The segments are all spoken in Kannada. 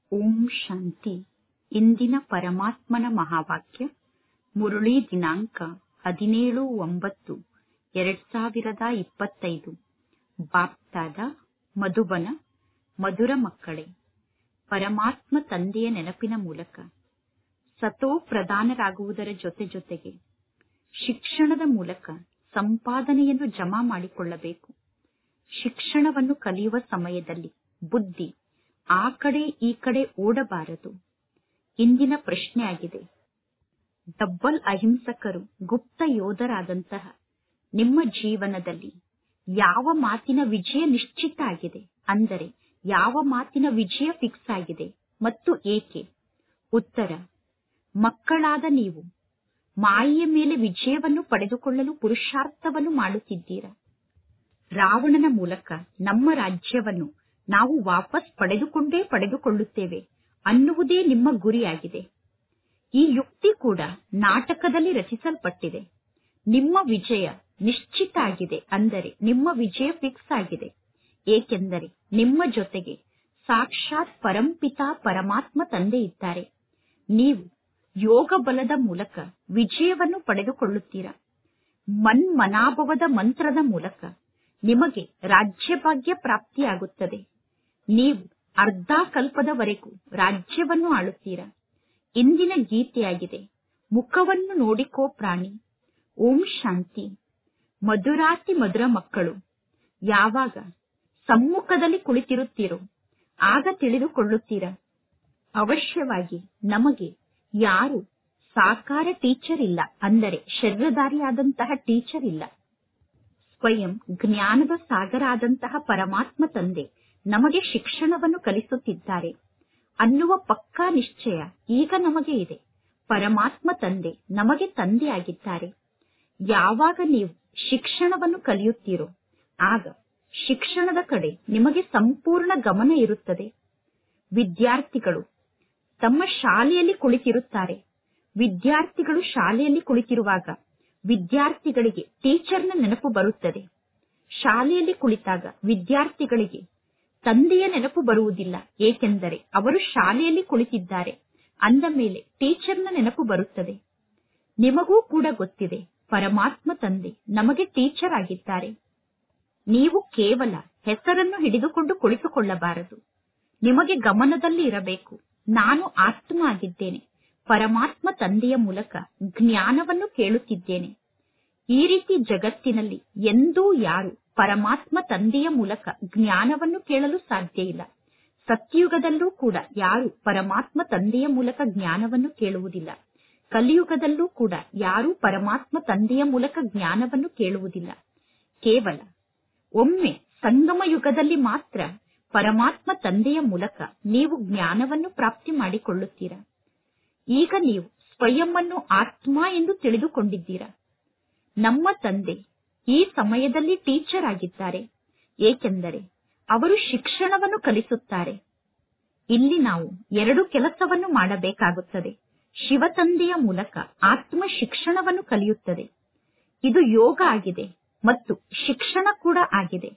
ಓಂ ಶಾಂತಿ. ಇಂದಿನ ಪರಮಾತ್ಮನ ಮಹಾವಾಕ್ಯ ಮುರಳಿ ದಿನಾಂಕ 17/9/2025. ಬಾಪ್ತಾದ ಮಧುಬನ. ಮಧುರ ಮಕ್ಕಳೇ, ಪರಮಾತ್ಮ ತಂದೆಯ ನೆನಪಿನ ಮೂಲಕ ಸತೋ ಪ್ರಧಾನರಾಗುವುದರ ಜೊತೆಗೆ ಶಿಕ್ಷಣದ ಮೂಲಕ ಸಂಪಾದನೆಯನ್ನು ಜಮಾ ಮಾಡಿಕೊಳ್ಳಬೇಕು. ಶಿಕ್ಷಣವನ್ನು ಕಲಿಯುವ ಸಮಯದಲ್ಲಿ ಬುದ್ಧಿ ಆ ಕಡೆ ಈ ಕಡೆ ಓಡಬಾರದು. ಇಂದಿನ ಪ್ರಶ್ನೆ ಆಗಿದೆ, ಡಬ್ಬಲ್ ಅಹಿಂಸಕರು, ಗುಪ್ತ ಯೋಧರಾದಂತಹ ನಿಮ್ಮ ಜೀವನದಲ್ಲಿ ಯಾವ ಮಾತಿನ ವಿಜಯ ನಿಶ್ಚಿತ ಆಗಿದೆ, ಅಂದರೆ ಯಾವ ಮಾತಿನ ವಿಜಯ ಫಿಕ್ಸ್ ಆಗಿದೆ ಮತ್ತು ಏಕೆ? ಉತ್ತರ, ಮಕ್ಕಳಾದ ನೀವು ಮಾಯೆಯ ಮೇಲೆ ವಿಜಯವನ್ನು ಪಡೆದುಕೊಳ್ಳಲು ಪುರುಷಾರ್ಥವನ್ನು ಮಾಡುತ್ತಿದ್ದೀರಾ. ರಾವಣನ ಮೂಲಕ ನಮ್ಮ ರಾಜ್ಯವನ್ನು ನಾವು ವಾಪಸ್ ಪಡೆದುಕೊಳ್ಳುತ್ತೇವೆ ಅನ್ನುವುದೇ ನಿಮ್ಮ ಗುರಿಯಾಗಿದೆ. ಈ ಯುಕ್ತಿ ಕೂಡ ನಾಟಕದಲ್ಲಿ ರಚಿಸಲ್ಪಟ್ಟಿದೆ. ನಿಮ್ಮ ವಿಜಯ ನಿಶ್ಚಿತ ಆಗಿದೆ, ಅಂದರೆ ನಿಮ್ಮ ವಿಜಯ ಫಿಕ್ಸ್ ಆಗಿದೆ. ಏಕೆಂದರೆ ನಿಮ್ಮ ಜೊತೆಗೆ ಸಾಕ್ಷಾತ್ ಪರಂಪಿತಾ ಪರಮಾತ್ಮ ತಂದೆ ಇದ್ದಾರೆ. ನೀವು ಯೋಗ ಬಲದ ಮೂಲಕ ವಿಜಯವನ್ನು ಪಡೆದುಕೊಳ್ಳುತ್ತೀರಾ. ಮನ್ಮನಾಭವದ ಮಂತ್ರದ ಮೂಲಕ ನಿಮಗೆ ರಾಜ್ಯಭಾಗ್ಯ ಪ್ರಾಪ್ತಿಯಾಗುತ್ತದೆ. ನೀವು ಅರ್ಧ ಕಲ್ಪದವರೆಗೂ ರಾಜ್ಯವನ್ನು ಆಳುತ್ತೀರಾ. ಇಂದಿನ ಗೀತೆಯಾಗಿದೆ, ಮುಖವನ್ನು ನೋಡಿಕೋ ಪ್ರಾಣಿ. ಓಂ ಶಾಂತಿ. ಮಧುರಾತಿ ಮಧುರ ಮಕ್ಕಳು, ಯಾವಾಗ ಸಮ್ಮುಖದಲ್ಲಿ ಕುಳಿತಿರುತ್ತೀರೋ ಆಗ ತಿಳಿದುಕೊಳ್ಳುತ್ತೀರಾ, ಅವಶ್ಯವಾಗಿ ನಮಗೆ ಯಾರು ಸಾಕಾರ ಟೀಚರ್ ಇಲ್ಲ, ಅಂದರೆ ಶರೀರಧಾರಿಯಾದಂತಹ ಟೀಚರ್ ಇಲ್ಲ. ಸ್ವಯಂ ಜ್ಞಾನದ ಸಾಗರ ಆದಂತಹ ಪರಮಾತ್ಮ ತಂದೆ ನಮಗೆ ಶಿಕ್ಷಣವನ್ನು ಕಲಿಸುತ್ತಿದ್ದಾರೆ ಅನ್ನುವ ಪಕ್ಕಾ ನಿಶ್ಚಯ ಈಗ ನಮಗೆ ಇದೆ. ಪರಮಾತ್ಮ ತಂದೆ ನಮಗೆ ತಂದೆಯಾಗಿದ್ದಾರೆ. ಯಾವಾಗ ನೀವು ಶಿಕ್ಷಣವನ್ನು ಕಲಿಯುತ್ತೀರೋ ಆಗ ಶಿಕ್ಷಣದ ಕಡೆ ನಿಮಗೆ ಸಂಪೂರ್ಣ ಗಮನ ಇರುತ್ತದೆ. ವಿದ್ಯಾರ್ಥಿಗಳು ತಮ್ಮ ಶಾಲೆಯಲ್ಲಿ ಕುಳಿತಿರುತ್ತಾರೆ. ವಿದ್ಯಾರ್ಥಿಗಳು ಶಾಲೆಯಲ್ಲಿ ಕುಳಿತಿರುವಾಗ ವಿದ್ಯಾರ್ಥಿಗಳಿಗೆ ಟೀಚರ್ನ ನೆನಪು ಬರುತ್ತದೆ. ಶಾಲೆಯಲ್ಲಿ ಕುಳಿತಾಗ ವಿದ್ಯಾರ್ಥಿಗಳಿಗೆ ತಂದೆಯ ನೆನಪು ಬರುವುದಿಲ್ಲ, ಏಕೆಂದರೆ ಅವರು ಶಾಲೆಯಲ್ಲಿ ಕುಳಿತಿದ್ದಾರೆ. ಅಂದ ಮೇಲೆ ಟೀಚರ್ನ ನೆನಪು ಬರುತ್ತದೆ. ನಿಮಗೂ ಕೂಡ ಗೊತ್ತಿದೆ, ಪರಮಾತ್ಮ ತಂದೆ ನಮಗೆ ಟೀಚರ್ ಆಗಿದ್ದಾರೆ. ನೀವು ಕೇವಲ ಹೆಸರನ್ನು ಹಿಡಿದುಕೊಂಡು ಕುಳಿತುಕೊಳ್ಳಬಾರದು. ನಿಮಗೆ ಗಮನದಲ್ಲಿ ಇರಬೇಕು, ನಾನು ಆತ್ಮ ಆಗಿದ್ದೇನೆ, ಪರಮಾತ್ಮ ತಂದೆಯ ಮೂಲಕ ಜ್ಞಾನವನ್ನು ಕೇಳುತ್ತಿದ್ದೇನೆ. ಈ ರೀತಿ ಜಗತ್ತಿನಲ್ಲಿ ಎಂದೂ ಯಾರು ಪರಮಾತ್ಮ ತಂದೆಯ ಮೂಲಕ ಜ್ಞಾನವನ್ನು ಕೇಳಲು ಸಾಧ್ಯ ಇಲ್ಲ. ಸತ್ಯಯುಗದಲ್ಲೂ ಕೂಡ ಯಾರು ಪರಮಾತ್ಮ ತಂದೆಯ ಮೂಲಕ ಜ್ಞಾನವನ್ನು ಕೇಳುವುದಿಲ್ಲ. ಕಲಿಯುಗದಲ್ಲೂ ಕೂಡ ಯಾರು ಪರಮಾತ್ಮ ತಂದೆಯ ಮೂಲಕ ಜ್ಞಾನವನ್ನು ಕೇಳುವುದಿಲ್ಲ. ಕೇವಲ ಒಮ್ಮೆ ಸಂಗಮ ಯುಗದಲ್ಲಿ ಮಾತ್ರ ಪರಮಾತ್ಮ ತಂದೆಯ ಮೂಲಕ ನೀವು ಜ್ಞಾನವನ್ನು ಪ್ರಾಪ್ತಿ ಮಾಡಿಕೊಳ್ಳುತ್ತೀರಾ. ಈಗ ನೀವು ಸ್ವಯಂವನ್ನು ಆತ್ಮ ಎಂದು ತಿಳಿದುಕೊಂಡಿದ್ದೀರಾ. ನಮ್ಮ ತಂದೆ ಈ ಸಮಯದಲ್ಲಿ ಟೀಚರ್ ಆಗಿದ್ದಾರೆ, ಏಕೆಂದರೆ ಅವರು ಶಿಕ್ಷಣವನ್ನು ಕಲಿಸುತ್ತಾರೆ. ಇಲ್ಲಿ ನಾವು 2 ಕೆಲಸವನ್ನು ಮಾಡಬೇಕಾಗುತ್ತದೆ. ಶಿವ ತಂದೆಯ ಮೂಲಕ ಆತ್ಮ ಶಿಕ್ಷಣವನ್ನು ಕಲಿಯುತ್ತದೆ. ಇದು ಯೋಗ ಆಗಿದೆ ಮತ್ತು ಶಿಕ್ಷಣ ಕೂಡ ಆಗಿದೆ.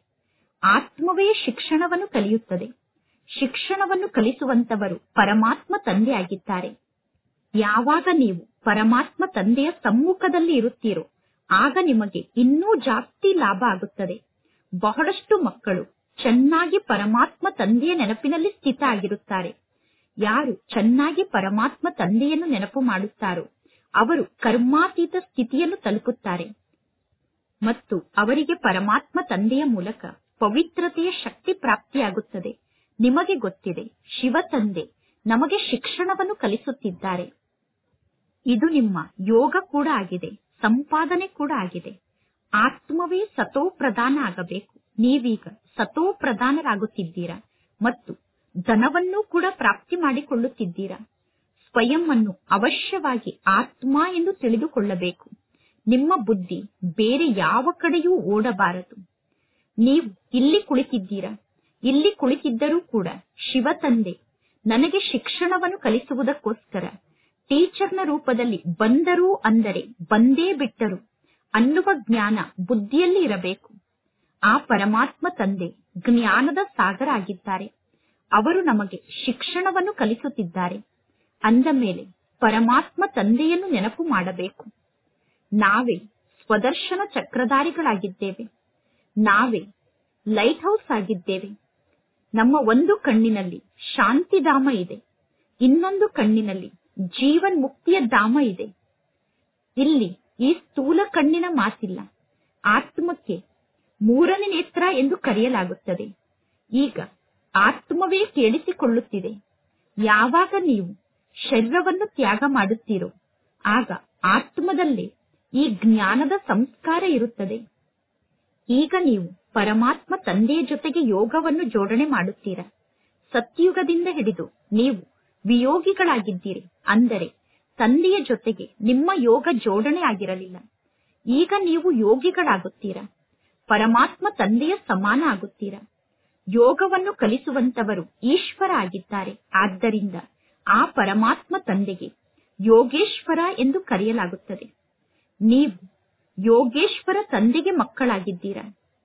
ಆತ್ಮವೇ ಶಿಕ್ಷಣವನ್ನು ಕಲಿಯುತ್ತದೆ. ಶಿಕ್ಷಣವನ್ನು ಕಲಿಸುವಂತವರು ಪರಮಾತ್ಮ ತಂದೆ ಆಗಿದ್ದಾರೆ. ಯಾವಾಗ ನೀವು ಪರಮಾತ್ಮ ತಂದೆಯ ಸಮ್ಮುಖದಲ್ಲಿ ಇರುತ್ತೀರೋ ಆಗ ನಿಮಗೆ ಇನ್ನೂ ಜಾಸ್ತಿ ಲಾಭ ಆಗುತ್ತದೆ. ಬಹಳಷ್ಟು ಮಕ್ಕಳು ಚೆನ್ನಾಗಿ ಪರಮಾತ್ಮ ತಂದೆಯ ನೆನಪಿನಲ್ಲಿ ಸ್ಥಿತ ಆಗಿರುತ್ತಾರೆ. ಯಾರು ಚೆನ್ನಾಗಿ ಪರಮಾತ್ಮ ತಂದೆಯನ್ನು ನೆನಪು ಮಾಡುತ್ತಾರೋ ಅವರು ಕರ್ಮಾತೀತ ಸ್ಥಿತಿಯನ್ನು ತಲುಪುತ್ತಾರೆ ಮತ್ತು ಅವರಿಗೆ ಪರಮಾತ್ಮ ತಂದೆಯ ಮೂಲಕ ಪವಿತ್ರತೆಯ ಶಕ್ತಿ ಪ್ರಾಪ್ತಿಯಾಗುತ್ತದೆ. ನಿಮಗೆ ಗೊತ್ತಿದೆ, ಶಿವ ತಂದೆ ನಮಗೆ ಶಿಕ್ಷಣವನ್ನು ಕಲಿಸುತ್ತಿದ್ದಾರೆ. ಇದು ನಿಮ್ಮ ಯೋಗ ಕೂಡ ಆಗಿದೆ, ಸಂಪಾದನೆ ಕೂಡ ಆಗಿದೆ. ಆತ್ಮವೇ ಸತೋ ಪ್ರಧಾನ ಆಗಬೇಕು. ನೀವೀಗ ಸತೋ ಪ್ರಧಾನರಾಗುತ್ತಿದ್ದೀರಾ ಮತ್ತು ಧನವನ್ನು ಕೂಡ ಪ್ರಾಪ್ತಿ ಮಾಡಿಕೊಳ್ಳುತ್ತಿದ್ದೀರಾ. ಸ್ವಯಂ ಅನ್ನು ಅವಶ್ಯವಾಗಿ ಆತ್ಮ ಎಂದು ತಿಳಿದುಕೊಳ್ಳಬೇಕು. ನಿಮ್ಮ ಬುದ್ಧಿ ಬೇರೆ ಯಾವ ಕಡೆಯೂ ಓಡಬಾರದು. ನೀವು ಇಲ್ಲಿ ಕುಳಿತಿದ್ದೀರಾ. ಇಲ್ಲಿ ಕುಳಿತಿದ್ದರೂ ಕೂಡ ಶಿವ ತಂದೆ ನನಗೆ ಶಿಕ್ಷಣವನ್ನು ಕಲಿಸುವುದಕ್ಕೋಸ್ಕರ ಟೀಚರ್ನ ರೂಪದಲ್ಲಿ ಬಂದರು, ಅಂದರೆ ಬಂದೇ ಬಿಟ್ಟರು ಅನ್ನುವ ಜ್ಞಾನ ಬುದ್ಧಿಯಲ್ಲಿ ಇರಬೇಕು. ಆ ಪರಮಾತ್ಮ ತಂದೆ ಜ್ಞಾನದ ಸಾಗರ ಆಗಿದ್ದಾರೆ. ಅವರು ನಮಗೆ ಶಿಕ್ಷಣವನ್ನು ಕಲಿಸುತ್ತಿದ್ದಾರೆ. ಅಂದ ಮೇಲೆ ಪರಮಾತ್ಮ ತಂದೆಯನ್ನು ನೆನಪು ಮಾಡಬೇಕು. ನಾವೇ ಸ್ವದರ್ಶನ ಚಕ್ರಧಾರಿಗಳಾಗಿದ್ದೇವೆ. ನಾವೇ ಲೈಟ್ ಹೌಸ್ ಆಗಿದ್ದೇವೆ. ನಮ್ಮ ಒಂದು ಕಣ್ಣಿನಲ್ಲಿ ಶಾಂತಿಧಾಮ ಇದೆ, ಇನ್ನೊಂದು ಕಣ್ಣಿನಲ್ಲಿ ಜೀವನ್ ಮುಕ್ತಿಯ ಧಾಮ ಇದೆ. ಇಲ್ಲಿ ಈ ಸ್ಥೂಲ ಕಣ್ಣಿನ ಮಾತಿಲ್ಲ. ಆತ್ಮಕ್ಕೆ ಮೂರನೇ ನೇತ್ರ ಎಂದು ಕರೆಯಲಾಗುತ್ತದೆ. ಈಗ ಆತ್ಮವೇ ಕೇಳಿಸಿಕೊಳ್ಳುತ್ತಿದೆ. ಯಾವಾಗ ನೀವು ಶರೀರವನ್ನು ತ್ಯಾಗ ಮಾಡುತ್ತೀರೋ ಆಗ ಆತ್ಮದಲ್ಲೇ ಈ ಜ್ಞಾನದ ಸಂಸ್ಕಾರ ಇರುತ್ತದೆ. ಈಗ ನೀವು ಪರಮಾತ್ಮ ತಂದೆಯ ಜೊತೆಗೆ ಯೋಗವನ್ನು ಜೋಡಣೆ ಮಾಡುತ್ತೀರಾ. ಸತ್ಯುಗದಿಂದ ಹಿಡಿದು ನೀವು ವಿಯೋಗಿಗಳಾಗಿದ್ದೀರಿ. ಅಂದರೆ ತಂದೆಯ ಜೊತೆಗೆ ನಿಮ್ಮ ಯೋಗ ಜೋಡಣೆ ಆಗಿರಲಿಲ್ಲ. ಈಗ ನೀವು ಯೋಗಿಗಳಾಗುತ್ತೀರಾ. ಪರಮಾತ್ಮ ತಂದೆಯ ಸಮಾನ ಆಗುತ್ತೀರಾ. ಯೋಗವನ್ನು ಕಲಿಸುವಂತವರು ಈಶ್ವರ ಆಗಿದ್ದಾರೆ. ಆದ್ದರಿಂದ ಆ ಪರಮಾತ್ಮ ತಂದೆಗೆ ಯೋಗೇಶ್ವರ ಎಂದು ಕರೆಯಲಾಗುತ್ತದೆ. ನೀವು ಯೋಗೇಶ್ವರ ತಂದೆಗೆ ಮಕ್ಕಳಾಗಿದ್ದೀರಾ.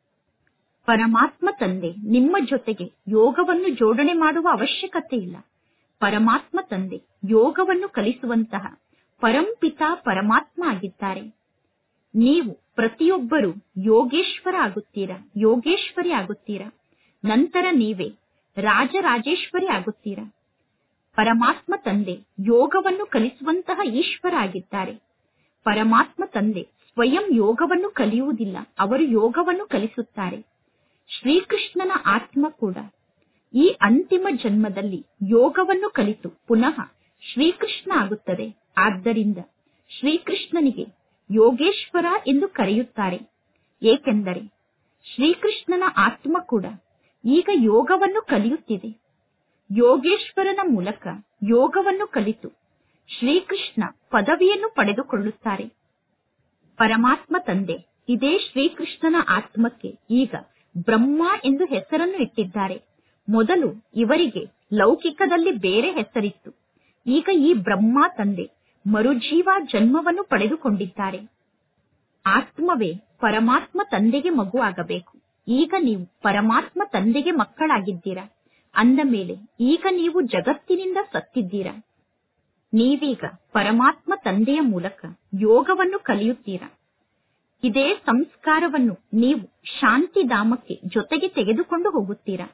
ಪರಮಾತ್ಮ ತಂದೆ ನಿಮ್ಮ ಜೊತೆಗೆ ಯೋಗವನ್ನು ಜೋಡಣೆ ಮಾಡುವ ಅವಶ್ಯಕತೆ ಇಲ್ಲ. ಪರಮಾತ್ಮ ತಂದೆ ಯೋಗವನ್ನು ಕಲಿಸುವಂತಹ ಪರಂಪಿತ ಪರಮಾತ್ಮ ಆಗಿದ್ದಾರೆ. ನೀವು ಪ್ರತಿಯೊಬ್ಬರೂ ಯೋಗೇಶ್ವರ ಆಗುತ್ತೀರಾ, ಯೋಗೇಶ್ವರಿ ಆಗುತ್ತೀರಾ. ನಂತರ ನೀವೇ ರಾಜರಾಜೇಶ್ವರಿ ಆಗುತ್ತೀರಾ. ಪರಮಾತ್ಮ ತಂದೆ ಯೋಗವನ್ನು ಕಲಿಸುವಂತಹ ಈಶ್ವರ ಆಗಿದ್ದಾರೆ. ಪರಮಾತ್ಮ ತಂದೆ ಸ್ವಯಂ ಯೋಗವನ್ನು ಕಲಿಯುವುದಿಲ್ಲ, ಅವರು ಯೋಗವನ್ನು ಕಲಿಸುತ್ತಾರೆ. ಶ್ರೀಕೃಷ್ಣನ ಆತ್ಮ ಕೂಡ ಈ ಅಂತಿಮ ಜನ್ಮದಲ್ಲಿ ಯೋಗವನ್ನು ಕಲಿತು ಪುನಃ ಶ್ರೀಕೃಷ್ಣ ಆಗುತ್ತದೆ. ಆದ್ದರಿಂದ ಶ್ರೀಕೃಷ್ಣನಿಗೆ ಯೋಗೇಶ್ವರ ಎಂದು ಕರೆಯುತ್ತಾರೆ. ಏಕೆಂದರೆ ಶ್ರೀಕೃಷ್ಣನ ಆತ್ಮ ಕೂಡ ಈಗ ಯೋಗವನ್ನು ಕಲಿಯುತ್ತಿದೆ. ಯೋಗೇಶ್ವರನ ಮೂಲಕ ಯೋಗವನ್ನು ಕಲಿತು ಶ್ರೀಕೃಷ್ಣ ಪದವಿಯನ್ನು ಪಡೆದುಕೊಳ್ಳುತ್ತಾರೆ. ಪರಮಾತ್ಮ ತಂದೆ ಇದೇ ಶ್ರೀಕೃಷ್ಣನ ಆತ್ಮಕ್ಕೆ ಈಗ ಬ್ರಹ್ಮ ಎಂದು ಹೆಸರನ್ನು ಇಟ್ಟಿದ್ದಾರೆ. ಮೊದಲು ಇವರಿಗೆ ಲೌಕಿಕದಲ್ಲಿ ಬೇರೆ ಹೆಸರಿತ್ತು. ಈಗ ಈ ಬ್ರಹ್ಮ ತಂದೆ ಮರುಜೀವ ಜನ್ಮವನ್ನು ಪಡೆದುಕೊಂಡಿದ್ದಾರೆ. ಆತ್ಮವೇ ಪರಮಾತ್ಮ ತಂದೆಗೆ ಮಗು ಆಗಬೇಕು. ಈಗ ನೀವು ಪರಮಾತ್ಮ ತಂದೆಗೆ ಮಕ್ಕಳಾಗಿದ್ದೀರಾ. ಅಂದ ಮೇಲೆ ಈಗ ನೀವು ಜಗತ್ತಿನಿಂದ ಸತ್ತಿದ್ದೀರಾ. ನೀವೀಗ ಪರಮಾತ್ಮ ತಂದೆಯ ಮೂಲಕ ಯೋಗವನ್ನು ಕಲಿಯುತ್ತೀರಾ. ಇದೇ ಸಂಸ್ಕಾರವನ್ನು ನೀವು ಶಾಂತಿಧಾಮಕ್ಕೆ ಜೊತೆಗೆ ತೆಗೆದುಕೊಂಡು ಹೋಗುತ್ತೀರಾ.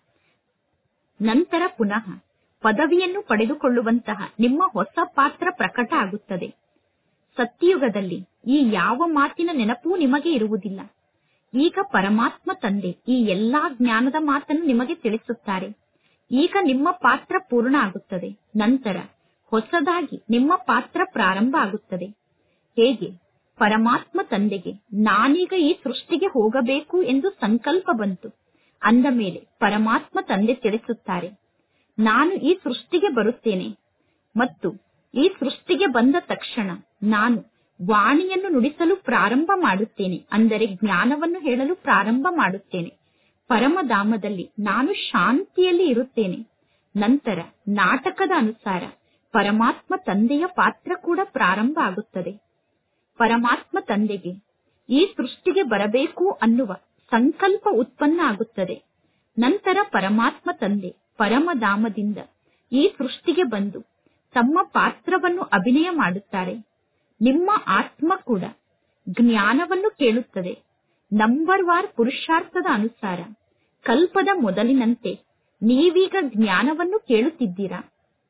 ನಂತರ ಪುನಃ ಪದವಿಯನ್ನು ಪಡೆದುಕೊಳ್ಳುವಂತಹ ನಿಮ್ಮ ಹೊಸ ಪಾತ್ರ ಪ್ರಕಟ ಆಗುತ್ತದೆ. ಸತ್ಯಯುಗದಲ್ಲಿ ಈ ಯಾವ ಮಾತಿನ ನೆನಪೂ ನಿಮಗೆ ಇರುವುದಿಲ್ಲ. ಈಗ ಪರಮಾತ್ಮ ತಂದೆ ಈ ಎಲ್ಲಾ ಜ್ಞಾನದ ಮಾತನ್ನು ನಿಮಗೆ ತಿಳಿಸುತ್ತಾರೆ. ಈಗ ನಿಮ್ಮ ಪಾತ್ರ ಪೂರ್ಣ ಆಗುತ್ತದೆ. ನಂತರ ಹೊಸದಾಗಿ ನಿಮ್ಮ ಪಾತ್ರ ಪ್ರಾರಂಭ ಆಗುತ್ತದೆ. ಹೇಗೆ ಪರಮಾತ್ಮ ತಂದೆಗೆ ನಾನೀಗ ಈ ಸೃಷ್ಟಿಗೆ ಹೋಗಬೇಕು ಎಂದು ಸಂಕಲ್ಪ ಬಂತು. ಅಂದ ಮೇಲೆ ಪರಮಾತ್ಮ ತಂದೆ ತಿಳಿಸುತ್ತಾರೆ, ನಾನು ಈ ಸೃಷ್ಟಿಗೆ ಬರುತ್ತೇನೆ ಮತ್ತು ಈ ಸೃಷ್ಟಿಗೆ ಬಂದ ತಕ್ಷಣ ನಾನು ವಾಣಿಯನ್ನು ನುಡಿಸಲು ಪ್ರಾರಂಭ ಮಾಡುತ್ತೇನೆ. ಅಂದರೆ ಜ್ಞಾನವನ್ನು ಹೇಳಲು ಪ್ರಾರಂಭ ಮಾಡುತ್ತೇನೆ. ಪರಮಧಾಮದಲ್ಲಿ ನಾನು ಶಾಂತಿಯಲ್ಲಿ ಇರುತ್ತೇನೆ. ನಂತರ ನಾಟಕದ ಅನುಸಾರ ಪರಮಾತ್ಮ ತಂದೆಯ ಪಾತ್ರ ಕೂಡ ಪ್ರಾರಂಭ ಆಗುತ್ತದೆ. ಪರಮಾತ್ಮ ತಂದೆಗೆ ಈ ಸೃಷ್ಟಿಗೆ ಬರಬೇಕು ಅನ್ನುವ ಸಂಕಲ್ಪ ಉತ್ಪನ್ನ ಆಗುತ್ತದೆ. ನಂತರ ಪರಮಾತ್ಮ ತಂದೆ ಪರಮಧಾಮದಿಂದ ಈ ಸೃಷ್ಟಿಗೆ ಬಂದು ತಮ್ಮ ಪಾತ್ರವನ್ನು ಅಭಿನಯ ಮಾಡುತ್ತಾರೆ. ನಿಮ್ಮ ಆತ್ಮ ಕೂಡ ಜ್ಞಾನವನ್ನು ಕೇಳುತ್ತದೆ. ನಂಬರ್ ವಾರ್ ಪುರುಷಾರ್ಥದ ಅನುಸಾರ ಕಲ್ಪದ ಮೊದಲಿನಂತೆ ನೀವೀಗ ಜ್ಞಾನವನ್ನು ಕೇಳುತ್ತಿದ್ದೀರಾ.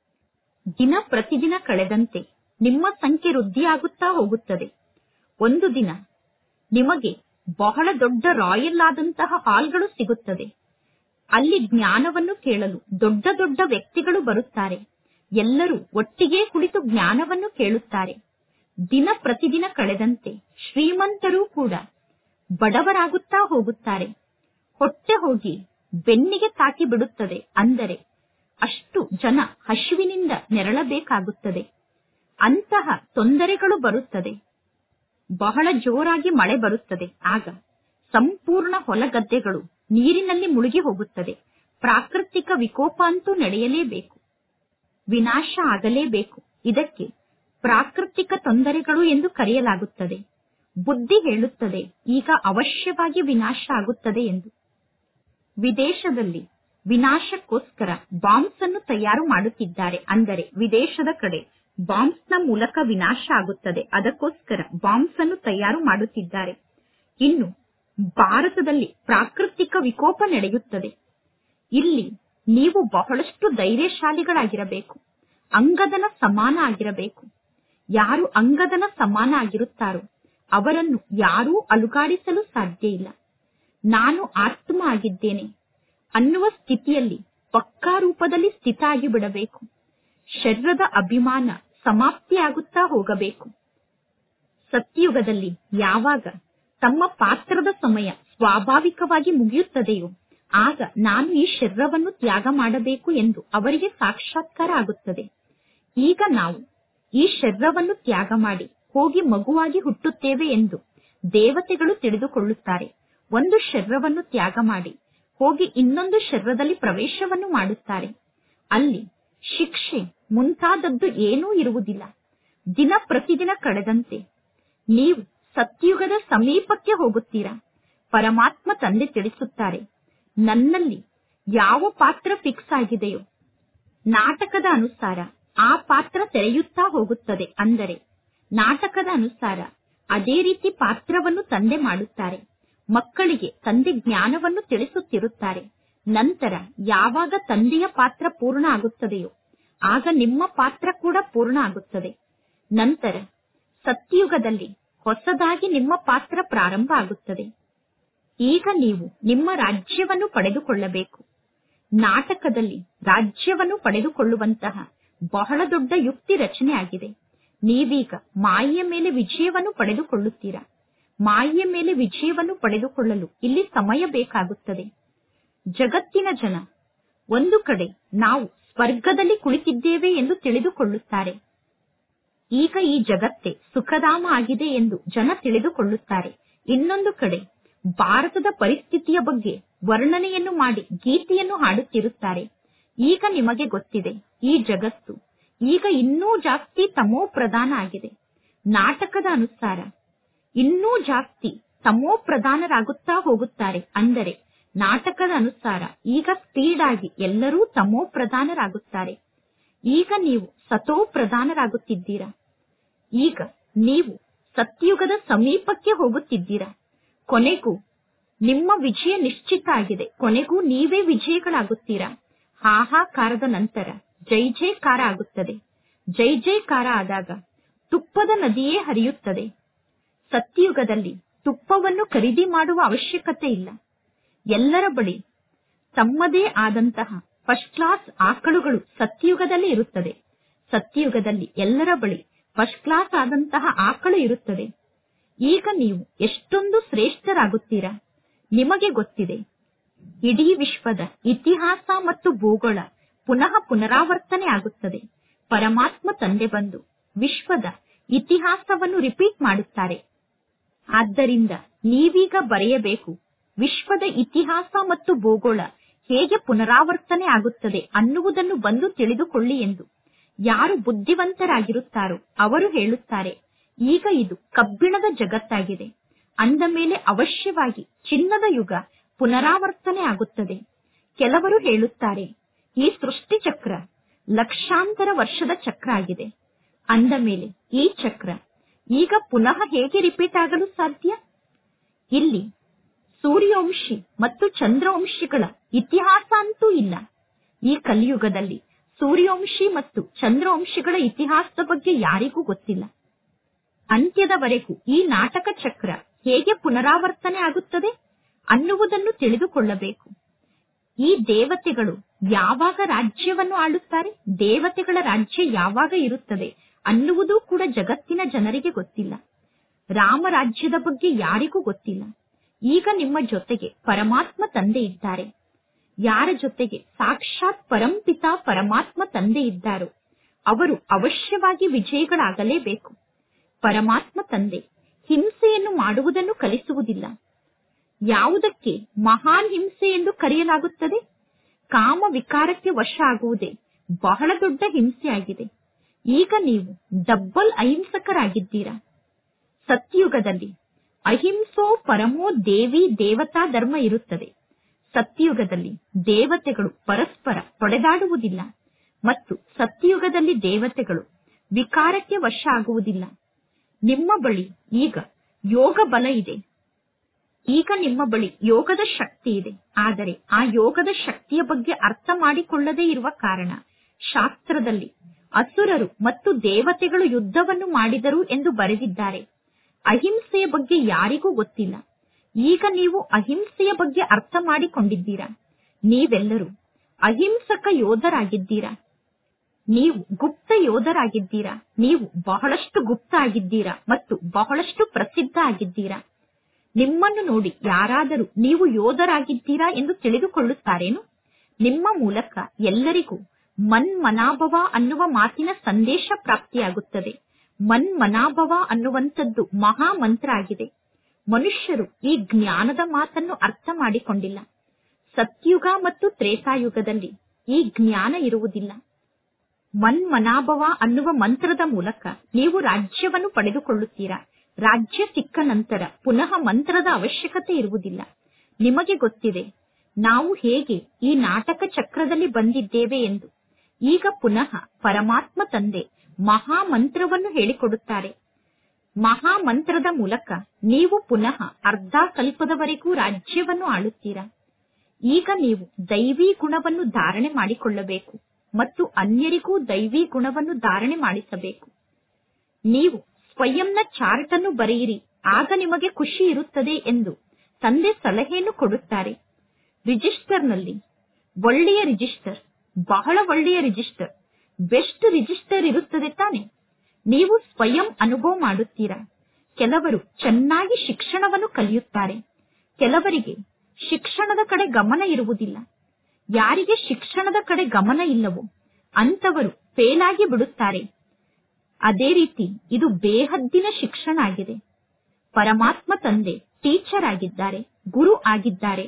ದಿನ ಪ್ರತಿದಿನ ಕಳೆದಂತೆ ನಿಮ್ಮ ಸಂಖ್ಯೆ ವೃದ್ಧಿಯಾಗುತ್ತಾ ಹೋಗುತ್ತದೆ. ಒಂದು ದಿನ ನಿಮಗೆ ಬಹಳ ದೊಡ್ಡ ರಾಯಲ್ ಆದಂತಹ ಹಾಲ್ಗಳು ಸಿಗುತ್ತದೆ. ಅಲ್ಲಿ ಜ್ಞಾನವನ್ನು ಕೇಳಲು ದೊಡ್ಡ ದೊಡ್ಡ ವ್ಯಕ್ತಿಗಳು ಬರುತ್ತಾರೆ. ಎಲ್ಲರೂ ಒಟ್ಟಿಗೆ ಕುಳಿತು ಜ್ಞಾನವನ್ನು ಕೇಳುತ್ತಾರೆ. ದಿನ ಪ್ರತಿದಿನ ಕಳೆದಂತೆ ಶ್ರೀಮಂತರೂ ಕೂಡ ಬಡವರಾಗುತ್ತಾ ಹೋಗುತ್ತಾರೆ. ಹೊಟ್ಟೆ ಹೋಗಿ ಬೆನ್ನಿಗೆ ತಾಕಿ ಬಿಡುತ್ತದೆ. ಅಂದರೆ ಅಷ್ಟು ಜನ ಹಸಿವಿನಿಂದ ನೆರಳಬೇಕಾಗುತ್ತದೆ. ಅಂತಹ ತೊಂದರೆಗಳು ಬರುತ್ತದೆ. ಬಹಳ ಜೋರಾಗಿ ಮಳೆ ಬರುತ್ತದೆ. ಆಗ ಸಂಪೂರ್ಣ ಹೊಲಗದ್ದೆಗಳು ನೀರಿನಲ್ಲಿ ಮುಳುಗಿ ಹೋಗುತ್ತದೆ. ಪ್ರಾಕೃತಿಕ ವಿಕೋಪ ಅಂತೂ ನಡೆಯಲೇಬೇಕು, ವಿನಾಶ ಆಗಲೇಬೇಕು. ಇದಕ್ಕೆ ಪ್ರಾಕೃತಿಕ ತೊಂದರೆಗಳು ಎಂದು ಕರೆಯಲಾಗುತ್ತದೆ. ಬುದ್ಧಿ ಹೇಳುತ್ತದೆ ಈಗ ಅವಶ್ಯವಾಗಿ ವಿನಾಶ ಆಗುತ್ತದೆ ಎಂದು. ವಿದೇಶದಲ್ಲಿ ವಿನಾಶಕ್ಕೋಸ್ಕರ ಬಾಂಬ್ಸ್ ಅನ್ನು ತಯಾರು ಮಾಡುತ್ತಿದ್ದಾರೆ. ಅಂದರೆ ವಿದೇಶದ ಕಡೆ ಬಾಂಬ್ಸ್ ನ ಮೂಲಕ ವಿನಾಶ ಆಗುತ್ತದೆ, ಅದಕ್ಕೋಸ್ಕರ ಬಾಂಬ್ಸ್ ಅನ್ನು ತಯಾರು ಮಾಡುತ್ತಿದ್ದಾರೆ. ಇನ್ನು ಭಾರತದಲ್ಲಿ ಪ್ರಾಕೃತಿಕ ವಿಕೋಪ ನಡೆಯುತ್ತದೆ. ಇಲ್ಲಿ ನೀವು ಬಹಳಷ್ಟು ಧೈರ್ಯಶಾಲಿಗಳಾಗಿರಬೇಕು, ಅಂಗದನ ಸಮಾನ ಆಗಿರಬೇಕು. ಯಾರು ಅಂಗದನ ಸಮಾನ ಆಗಿರುತ್ತಾರೋ ಅವರನ್ನು ಯಾರೂ ಅಲುಗಾಡಿಸಲು ಸಾಧ್ಯ ಇಲ್ಲ. ನಾನು ಆತ್ಮ ಆಗಿದ್ದೇನೆ ಅನ್ನುವ ಸ್ಥಿತಿಯಲ್ಲಿ ಪಕ್ಕಾ ರೂಪದಲ್ಲಿ ಸ್ಥಿತ ಆಗಿಬಿಡಬೇಕು. ಶರೀರದ ಅಭಿಮಾನ ಸಮಾಪ್ತಿಯಾಗುತ್ತಾ ಹೋಗಬೇಕು. ಸತ್ಯಯುಗದಲ್ಲಿ ಯಾವಾಗ ತಮ್ಮ ಪಾತ್ರದ ಸಮಯ ಸ್ವಾಭಾವಿಕವಾಗಿ ಮುಗಿಯುತ್ತದೆಯೋ ಆಗ ನಾನು ಈ ಶರೀರವನ್ನು ತ್ಯಾಗ ಮಾಡಬೇಕು ಎಂದು ಅವರಿಗೆ ಸಾಕ್ಷಾತ್ಕಾರ ಆಗುತ್ತದೆ. ಈಗ ನಾವು ಈ ಶರೀರವನ್ನು ತ್ಯಾಗ ಮಾಡಿ ಹೋಗಿ ಮಗುವಾಗಿ ಹುಟ್ಟುತ್ತೇವೆ ಎಂದು ದೇವತೆಗಳು ತಿಳಿದುಕೊಳ್ಳುತ್ತಾರೆ. ಒಂದು ಶರೀರವನ್ನು ತ್ಯಾಗ ಮಾಡಿ ಹೋಗಿ ಇನ್ನೊಂದು ಶರೀರದಲ್ಲಿ ಪ್ರವೇಶವನ್ನು ಮಾಡುತ್ತಾರೆ. ಅಲ್ಲಿ ಶಿಕ್ಷೆ ಮುಂತಾದದ್ದು ಏನೂ ಇರುವುದಿಲ್ಲ. ದಿನ ಪ್ರತಿದಿನ ಕಳೆದಂತೆ ನೀವು ಸತ್ಯುಗದ ಸಮೀಪಕ್ಕೆ ಹೋಗುತ್ತೀರಾ. ಪರಮಾತ್ಮ ತಂದೆ ತಿಳಿಸುತ್ತಾರೆ, ನನ್ನಲ್ಲಿ ಯಾವ ಪಾತ್ರ ಫಿಕ್ಸ್ ಆಗಿದೆಯೋ ನಾಟಕದ ಅನುಸಾರ ಆ ಪಾತ್ರ ತೆರೆಯುತ್ತಾ ಹೋಗುತ್ತದೆ. ಅಂದರೆ ನಾಟಕದ ಅನುಸಾರ ಅದೇ ರೀತಿ ಪಾತ್ರವನ್ನು ತಂದೆ ಮಾಡುತ್ತಾರೆ. ಮಕ್ಕಳಿಗೆ ತಂದೆ ಜ್ಞಾನವನ್ನು ತಿಳಿಸುತ್ತಿರುತ್ತಾರೆ. ನಂತರ ಯಾವಾಗ ತಂದೆಯ ಪಾತ್ರ ಪೂರ್ಣ ಆಗುತ್ತದೆಯೋ ಆಗ ನಿಮ್ಮ ಪಾತ್ರ ಕೂಡ ಪೂರ್ಣ ಆಗುತ್ತದೆ. ನಂತರ ಸತ್ಯಯುಗದಲ್ಲಿ ಹೊಸದಾಗಿ ನಿಮ್ಮ ಪಾತ್ರ ಪ್ರಾರಂಭ ಆಗುತ್ತದೆ. ಈಗ ನೀವು ನಿಮ್ಮ ರಾಜ್ಯವನ್ನು ಪಡೆದುಕೊಳ್ಳಬೇಕು. ನಾಟಕದಲ್ಲಿ ರಾಜ್ಯವನ್ನು ಪಡೆದುಕೊಳ್ಳುವಂತಹ ಬಹಳ ದೊಡ್ಡ ಯುಕ್ತಿ ರಚನೆ ಆಗಿದೆ. ನೀವೀಗ ಮಾಯೆಯ ಮೇಲೆ ವಿಜಯವನ್ನು ಪಡೆದುಕೊಳ್ಳುತ್ತೀರಾ. ಮಾಯೆಯ ಮೇಲೆ ವಿಜಯವನ್ನು ಪಡೆದುಕೊಳ್ಳಲು ಇಲ್ಲಿ ಸಮಯ ಬೇಕಾಗುತ್ತದೆ. ಜಗತ್ತಿನ ಜನ ಒಂದು ಕಡೆ ನಾವು ಸ್ವರ್ಗದಲ್ಲಿ ಕುಳಿತಿದ್ದೇವೆ ಎಂದು ತಿಳಿದುಕೊಳ್ಳುತ್ತಾರೆ. ಈಗ ಈ ಜಗತ್ತೇ ಸುಖಧಾಮ ಆಗಿದೆ ಎಂದು ಜನ ತಿಳಿದುಕೊಳ್ಳುತ್ತಾರೆ. ಇನ್ನೊಂದು ಕಡೆ ಭಾರತದ ಪರಿಸ್ಥಿತಿಯ ಬಗ್ಗೆ ವರ್ಣನೆಯನ್ನು ಮಾಡಿ ಗೀತೆಯನ್ನು ಹಾಡುತ್ತಿರುತ್ತಾರೆ. ಈಗ ನಿಮಗೆ ಗೊತ್ತಿದೆ, ಈ ಜಗತ್ತು ಈಗ ಇನ್ನೂ ಜಾಸ್ತಿ ತಮೋ ಪ್ರಧಾನ ಆಗಿದೆ. ನಾಟಕದ ಅನುಸಾರ ಇನ್ನೂ ಜಾಸ್ತಿ ತಮೋ ಪ್ರಧಾನರಾಗುತ್ತಾ ಹೋಗುತ್ತಾರೆ. ಅಂದರೆ ನಾಟಕದ ಅನುಸಾರ ಈಗ ಸ್ಪೀಡ್ ಆಗಿ ಎಲ್ಲರೂ ತಮೋ ಪ್ರಧಾನರಾಗುತ್ತಾರೆ. ಈಗ ನೀವು ಸತೋ ಪ್ರಧಾನರಾಗುತ್ತಿದ್ದೀರಾ. ಈಗ ನೀವು ಸತ್ಯುಗದ ಸಮೀಪಕ್ಕೆ ಹೋಗುತ್ತಿದ್ದೀರಾ. ಕೊನೆಗೂ ನಿಮ್ಮ ವಿಜಯ ನಿಶ್ಚಿತ ಆಗಿದೆ. ಕೊನೆಗೂ ನೀವೇ ವಿಜಯಿಗಳಾಗುತ್ತೀರಾ. ಹಾಹಾಕಾರದ ನಂತರ ಜೈ ಜೈಕಾರ ಆಗುತ್ತದೆ. ಜೈ ಜೈಕಾರ ಆದಾಗ ತುಪ್ಪದ ನದಿಯೇ ಹರಿಯುತ್ತದೆ. ಸತ್ಯಯುಗದಲ್ಲಿ ತುಪ್ಪವನ್ನು ಖರೀದಿ ಮಾಡುವ ಅವಶ್ಯಕತೆ ಇಲ್ಲ. ಎಲ್ಲರ ಬಳಿ ತಮ್ಮದೇ ಆದಂತಹ ಫಸ್ಟ್ ಕ್ಲಾಸ್ ಆಕಳುಗಳು ಸತ್ಯಯುಗದಲ್ಲಿ ಇರುತ್ತದೆ. ಸತ್ಯಯುಗದಲ್ಲಿ ಎಲ್ಲರ ಬಳಿ ಫಸ್ಟ್ ಕ್ಲಾಸ್ ಆದಂತಹ ಆಕಳು ಇರುತ್ತದೆ. ಈಗ ನೀವು ಎಷ್ಟೊಂದು ಶ್ರೇಷ್ಠರಾಗುತ್ತೀರಾ. ನಿಮಗೆ ಗೊತ್ತಿದೆ, ಇಡೀ ವಿಶ್ವದ ಇತಿಹಾಸ ಮತ್ತು ಭೂಗೋಳ ಪುನಃ ಪುನರಾವರ್ತನೆ ಆಗುತ್ತದೆ. ಪರಮಾತ್ಮ ತಂದೆ ಬಂದು ವಿಶ್ವದ ಇತಿಹಾಸವನ್ನು ರಿಪೀಟ್ ಮಾಡುತ್ತಾರೆ. ಆದ್ದರಿಂದ ನೀವೀಗ ಬರೆಯಬೇಕು, ವಿಶ್ವದ ಇತಿಹಾಸ ಮತ್ತು ಭೂಗೋಳ ಹೇಗೆ ಪುನರಾವರ್ತನೆ ಆಗುತ್ತದೆ ಅನ್ನುವುದನ್ನು ಬಂದು ತಿಳಿದುಕೊಳ್ಳಿ ಎಂದು. ಯಾರು ಬುದ್ಧಿವಂತರಾಗಿರುತ್ತಾರೋ ಅವರು ಹೇಳುತ್ತಾರೆ, ಈಗ ಇದು ಕಬ್ಬಿಣದ ಜಗತ್ತಾಗಿದೆ, ಅಂದ ಮೇಲೆ ಅವಶ್ಯವಾಗಿ ಚಿನ್ನದ ಯುಗ ಪುನರಾವರ್ತನೆ ಆಗುತ್ತದೆ. ಕೆಲವರು ಹೇಳುತ್ತಾರೆ, ಈ ಸೃಷ್ಟಿ ಚಕ್ರ ಲಕ್ಷಾಂತರ ವರ್ಷದ ಚಕ್ರ ಆಗಿದೆ, ಅಂದ ಮೇಲೆ ಈ ಚಕ್ರ ಈಗ ಪುನಃ ಹೇಗೆ ರಿಪೀಟ್ ಆಗಲು ಸಾಧ್ಯ? ಇಲ್ಲಿ ಸೂರ್ಯವಂಶಿ ಮತ್ತು ಚಂದ್ರವಂಶಿಗಳ ಇತಿಹಾಸ ಅಂತೂ ಇಲ್ಲ. ಈ ಕಲಿಯುಗದಲ್ಲಿ ಸೂರ್ಯವಂಶಿ ಮತ್ತು ಚಂದ್ರವಂಶಿಗಳ ಇತಿಹಾಸದ ಬಗ್ಗೆ ಯಾರಿಗೂ ಗೊತ್ತಿಲ್ಲ. ಅಂತ್ಯದವರೆಗೂ ಈ ನಾಟಕ ಚಕ್ರ ಹೇಗೆ ಪುನರಾವರ್ತನೆ ಆಗುತ್ತದೆ ಅನ್ನುವುದನ್ನು ತಿಳಿದುಕೊಳ್ಳಬೇಕು. ಈ ದೇವತೆಗಳು ಯಾವಾಗ ರಾಜ್ಯವನ್ನು ಆಳುತ್ತಾರೆ, ದೇವತೆಗಳ ರಾಜ್ಯ ಯಾವಾಗ ಇರುತ್ತದೆ ಅನ್ನುವುದೂ ಕೂಡ ಜಗತ್ತಿನ ಜನರಿಗೆ ಗೊತ್ತಿಲ್ಲ. ರಾಮರಾಜ್ಯದ ಬಗ್ಗೆ ಯಾರಿಗೂ ಗೊತ್ತಿಲ್ಲ. ಈಗ ನಿಮ್ಮ ಜೊತೆಗೆ ಪರಮಾತ್ಮ ತಂದೆ ಇದ್ದಾರೆ. ಯಾರ ಜೊತೆಗೆ ಸಾಕ್ಷಾತ್ ಪರಂಪಿತ ಪರಮಾತ್ಮ ತಂದೆ ಇದ್ದಾರೋ ಅವರು ಅವಶ್ಯವಾಗಿ ವಿಜಯಿಗಳಾಗಲೇಬೇಕು. ಪರಮಾತ್ಮ ತಂದೆ ಹಿಂಸೆಯನ್ನು ಮಾಡುವುದನ್ನು ಕಲಿಸುವುದಿಲ್ಲ. ಯಾವುದಕ್ಕೆ ಮಹಾನ್ ಹಿಂಸೆ ಎಂದು ಕರೆಯಲಾಗುತ್ತದೆ? ಕಾಮ ವಿಕಾರಕ್ಕೆ ವಶ ಆಗುವುದೇ ಬಹಳ ದೊಡ್ಡ ಹಿಂಸೆಯಾಗಿದೆ. ಈಗ ನೀವು ಡಬ್ಬಲ್ ಅಹಿಂಸಕರಾಗಿದ್ದೀರಾ. ಸತ್ಯಯುಗದಲ್ಲಿ ಅಹಿಂಸೋ ಪರಮೋ ದೇವಿ ದೇವತಾ ಧರ್ಮ ಇರುತ್ತದೆ. ಸತ್ಯಯುಗದಲ್ಲಿ ದೇವತೆಗಳು ಪರಸ್ಪರ ಹೊಡೆದಾಡುವುದಿಲ್ಲ ಮತ್ತು ಸತ್ಯಯುಗದಲ್ಲಿ ದೇವತೆಗಳು ವಿಕಾರಕ್ಕೆ ವಶ ಆಗುವುದಿಲ್ಲ. ನಿಮ್ಮ ಬಳಿ ಈಗ ಯೋಗ ಬಲ ಇದೆ. ಈಗ ನಿಮ್ಮ ಬಳಿ ಯೋಗದ ಶಕ್ತಿ ಇದೆ. ಆದರೆ ಆ ಯೋಗದ ಶಕ್ತಿಯ ಬಗ್ಗೆ ಅರ್ಥ ಮಾಡಿಕೊಳ್ಳದೇ ಇರುವ ಕಾರಣ ಶಾಸ್ತ್ರದಲ್ಲಿ ಅಸುರರು ಮತ್ತು ದೇವತೆಗಳು ಯುದ್ಧವನ್ನು ಮಾಡಿದರು ಎಂದು ಬರೆದಿದ್ದಾರೆ. ಅಹಿಂಸೆಯ ಬಗ್ಗೆ ಯಾರಿಗೂ ಗೊತ್ತಿಲ್ಲ. ಈಗ ನೀವು ಅಹಿಂಸೆಯ ಬಗ್ಗೆ ಅರ್ಥ ಮಾಡಿಕೊಂಡಿದ್ದೀರಾ. ನೀವೆಲ್ಲರೂ ಅಹಿಂಸಕ ಯೋಧರಾಗಿದ್ದೀರಾ. ನೀವು ಗುಪ್ತ ಯೋಧರಾಗಿದ್ದೀರಾ. ನೀವು ಬಹಳಷ್ಟು ಗುಪ್ತ ಆಗಿದ್ದೀರಾ ಮತ್ತು ಬಹಳಷ್ಟು ಪ್ರಸಿದ್ಧ ಆಗಿದ್ದೀರಾ. ನಿಮ್ಮನ್ನು ನೋಡಿ ಯಾರಾದರೂ ನೀವು ಯೋಧರಾಗಿದ್ದೀರಾ ಎಂದು ತಿಳಿದುಕೊಳ್ಳುತ್ತಾರೇನು? ನಿಮ್ಮ ಮೂಲಕ ಎಲ್ಲರಿಗೂ ಮನ್ಮನಾಭವ ಅನ್ನುವ ಮಾತಿನ ಸಂದೇಶ ಪ್ರಾಪ್ತಿಯಾಗುತ್ತದೆ. ಮನ್ಮನಾಭವ ಅನ್ನುವಂಥದ್ದು ಮಹಾ ಮಂತ್ರ ಆಗಿದೆ. ಮನುಷ್ಯರು ಈ ಜ್ಞಾನದ ಮಾತನ್ನು ಅರ್ಥ ಮಾಡಿಕೊಂಡಿಲ್ಲ. ಸತ್ಯುಗ ಮತ್ತು ತ್ರೇತಾಯುಗದಲ್ಲಿ ಈ ಜ್ಞಾನ ಇರುವುದಿಲ್ಲ. ಮನ್ಮನಾಭವ ಅನ್ನುವ ಮಂತ್ರದ ಮೂಲಕ ನೀವು ರಾಜ್ಯವನ್ನು ಪಡೆದುಕೊಳ್ಳುತ್ತೀರಾ. ರಾಜ್ಯ ಸಿಕ್ಕ ನಂತರ ಪುನಃ ಮಂತ್ರದ ಅವಶ್ಯಕತೆ ಇರುವುದಿಲ್ಲ. ನಿಮಗೆ ಗೊತ್ತಿದೆ ನಾವು ಹೇಗೆ ಈ ನಾಟಕ ಚಕ್ರದಲ್ಲಿ ಬಂದಿದ್ದೇವೆ ಎಂದು. ಈಗ ಪುನಃ ಪರಮಾತ್ಮ ತಂದೆ ಮಹಾಮಂತ್ರವನ್ನು ಹೇಳಿಕೊಡುತ್ತಾರೆ. ಮಹಾಮಂತ್ರದ ಮೂಲಕ ನೀವು ಪುನಃ ಅರ್ಧ ಕಲ್ಪದವರೆಗೂ ರಾಜ್ಯವನ್ನು ಆಳುತ್ತೀರಾ. ಈಗ ನೀವು ದೈವಿ ಗುಣವನ್ನು ಧಾರಣೆ ಮಾಡಿಕೊಳ್ಳಬೇಕು ಮತ್ತು ಅನ್ಯರಿಗೂ ದೈವಿ ಗುಣವನ್ನು ಧಾರಣೆ ಮಾಡಿಸಬೇಕು. ನೀವು ಸ್ವಯಂನ ಚಾರ್ಟ್ ಅನ್ನು ಬರೆಯಿರಿ, ಆಗ ನಿಮಗೆ ಖುಷಿ ಇರುತ್ತದೆ ಎಂದು ತಂದೆ ಸಲಹೆಯನ್ನು ಕೊಡುತ್ತಾರೆ. ರಿಜಿಸ್ಟರ್ನಲ್ಲಿ ಒಳ್ಳೆಯ ರಿಜಿಸ್ಟರ್, ಬಹಳ ಒಳ್ಳೆಯ ರಿಜಿಸ್ಟರ್, ಬೆಸ್ಟ್ ರಿಜಿಸ್ಟರ್ ಇರುತ್ತದೆ ತಾನೆ. ನೀವು ಸ್ವಯಂ ಅನುಭವ ಮಾಡುತ್ತೀರಾ. ಕೆಲವರು ಚೆನ್ನಾಗಿ ಶಿಕ್ಷಣವನ್ನು ಕಲಿಯುತ್ತಾರೆ. ಕೆಲವರಿಗೆ ಶಿಕ್ಷಣದ ಕಡೆ ಗಮನ ಇರುವುದಿಲ್ಲ. ಯಾರಿಗೆ ಶಿಕ್ಷಣದ ಕಡೆ ಗಮನ ಇಲ್ಲವೋ ಅಂತವರು ಫೇಲ್ ಆಗಿ ಬಿಡುತ್ತಾರೆ. ಅದೇ ರೀತಿ ಇದು ಬೇಹದ್ದಿನ ಶಿಕ್ಷಣ ಆಗಿದೆ. ಪರಮಾತ್ಮ ತಂದೆ ಟೀಚರ್ ಆಗಿದ್ದಾರೆ, ಗುರು ಆಗಿದ್ದಾರೆ.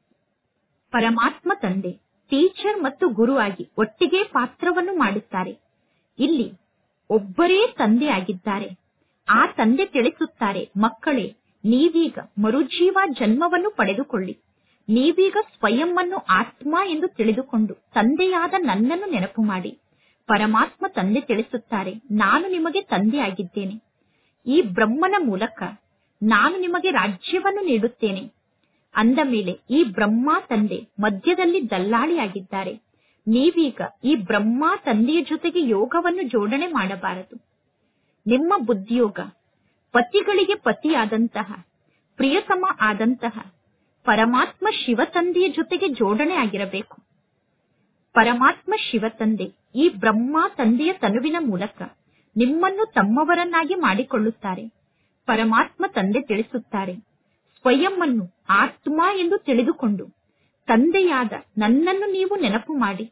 ಪರಮಾತ್ಮ ತಂದೆ ಟೀಚರ್ ಮತ್ತು ಗುರು ಆಗಿ ಒಟ್ಟಿಗೆ ಪಾತ್ರವನ್ನು ಮಾಡುತ್ತಾರೆ. ಇಲ್ಲಿ ಒಬ್ಬರೇ ತಂದೆ ಆಗಿದ್ದಾರೆ. ಆ ತಂದೆ ತಿಳಿಸುತ್ತಾರೆ, ಮಕ್ಕಳೇ ನೀವೀಗ ಮರುಜೀವ ಜನ್ಮವನ್ನು ಪಡೆದುಕೊಳ್ಳಿ. ನೀವೀಗ ಸ್ವಯಂವನ್ನು ಆತ್ಮ ಎಂದು ತಿಳಿದುಕೊಂಡು ತಂದೆಯಾದ ನನ್ನನ್ನು ನೆನಪು ಮಾಡಿ. ಪರಮಾತ್ಮ ತಂದೆ ತಿಳಿಸುತ್ತಾರೆ, ನಾನು ನಿಮಗೆ ತಂದೆ ಆಗಿದ್ದೇನೆ. ಈ ಬ್ರಹ್ಮನ ಮೂಲಕ ನಾನು ನಿಮಗೆ ರಾಜ್ಯವನ್ನು ನೀಡುತ್ತೇನೆ. ಅಂದ ಮೇಲೆ ಈ ಬ್ರಹ್ಮ ತಂದೆ ಮಧ್ಯದಲ್ಲಿ ದಲ್ಲಾಳಿಯಾಗಿದ್ದಾರೆ. ನೀವೀಗ ಈ ಬ್ರಹ್ಮ ತಂದೆಯ ಜೊತೆಗೆ ಯೋಗವನ್ನು ಜೋಡಣೆ ಮಾಡಬಾರದು. ನಿಮ್ಮ ಬುದ್ಧಿಯೋಗ ಪತಿಗಳಿಗೆ ಪತಿಯಾದಂತಹ ಪ್ರಿಯತಮ ಆದಂತಹ ಪರಮಾತ್ಮ ಶಿವ ತಂದೆಯ ಜೊತೆಗೆ ಜೋಡಣೆ ಆಗಿರಬೇಕು. ಪರಮಾತ್ಮ ಶಿವ ತಂದೆ ಈ ಬ್ರಹ್ಮ ತಂದೆಯ ತನುವಿನ ಮೂಲಕ ನಿಮ್ಮನ್ನು ತಮ್ಮವರನ್ನಾಗಿ ಮಾಡಿಕೊಳ್ಳುತ್ತಾರೆ. ಪರಮಾತ್ಮ ತಂದೆ ತಿಳಿಸುತ್ತಾರೆ, ಸ್ವಯಂವನ್ನು ಆತ್ಮ ಎಂದು ತಿಳಿದುಕೊಂಡು ತಂದೆಯಾದ ನನ್ನನ್ನು ನೀವು ನೆನಪು ಮಾಡಿ.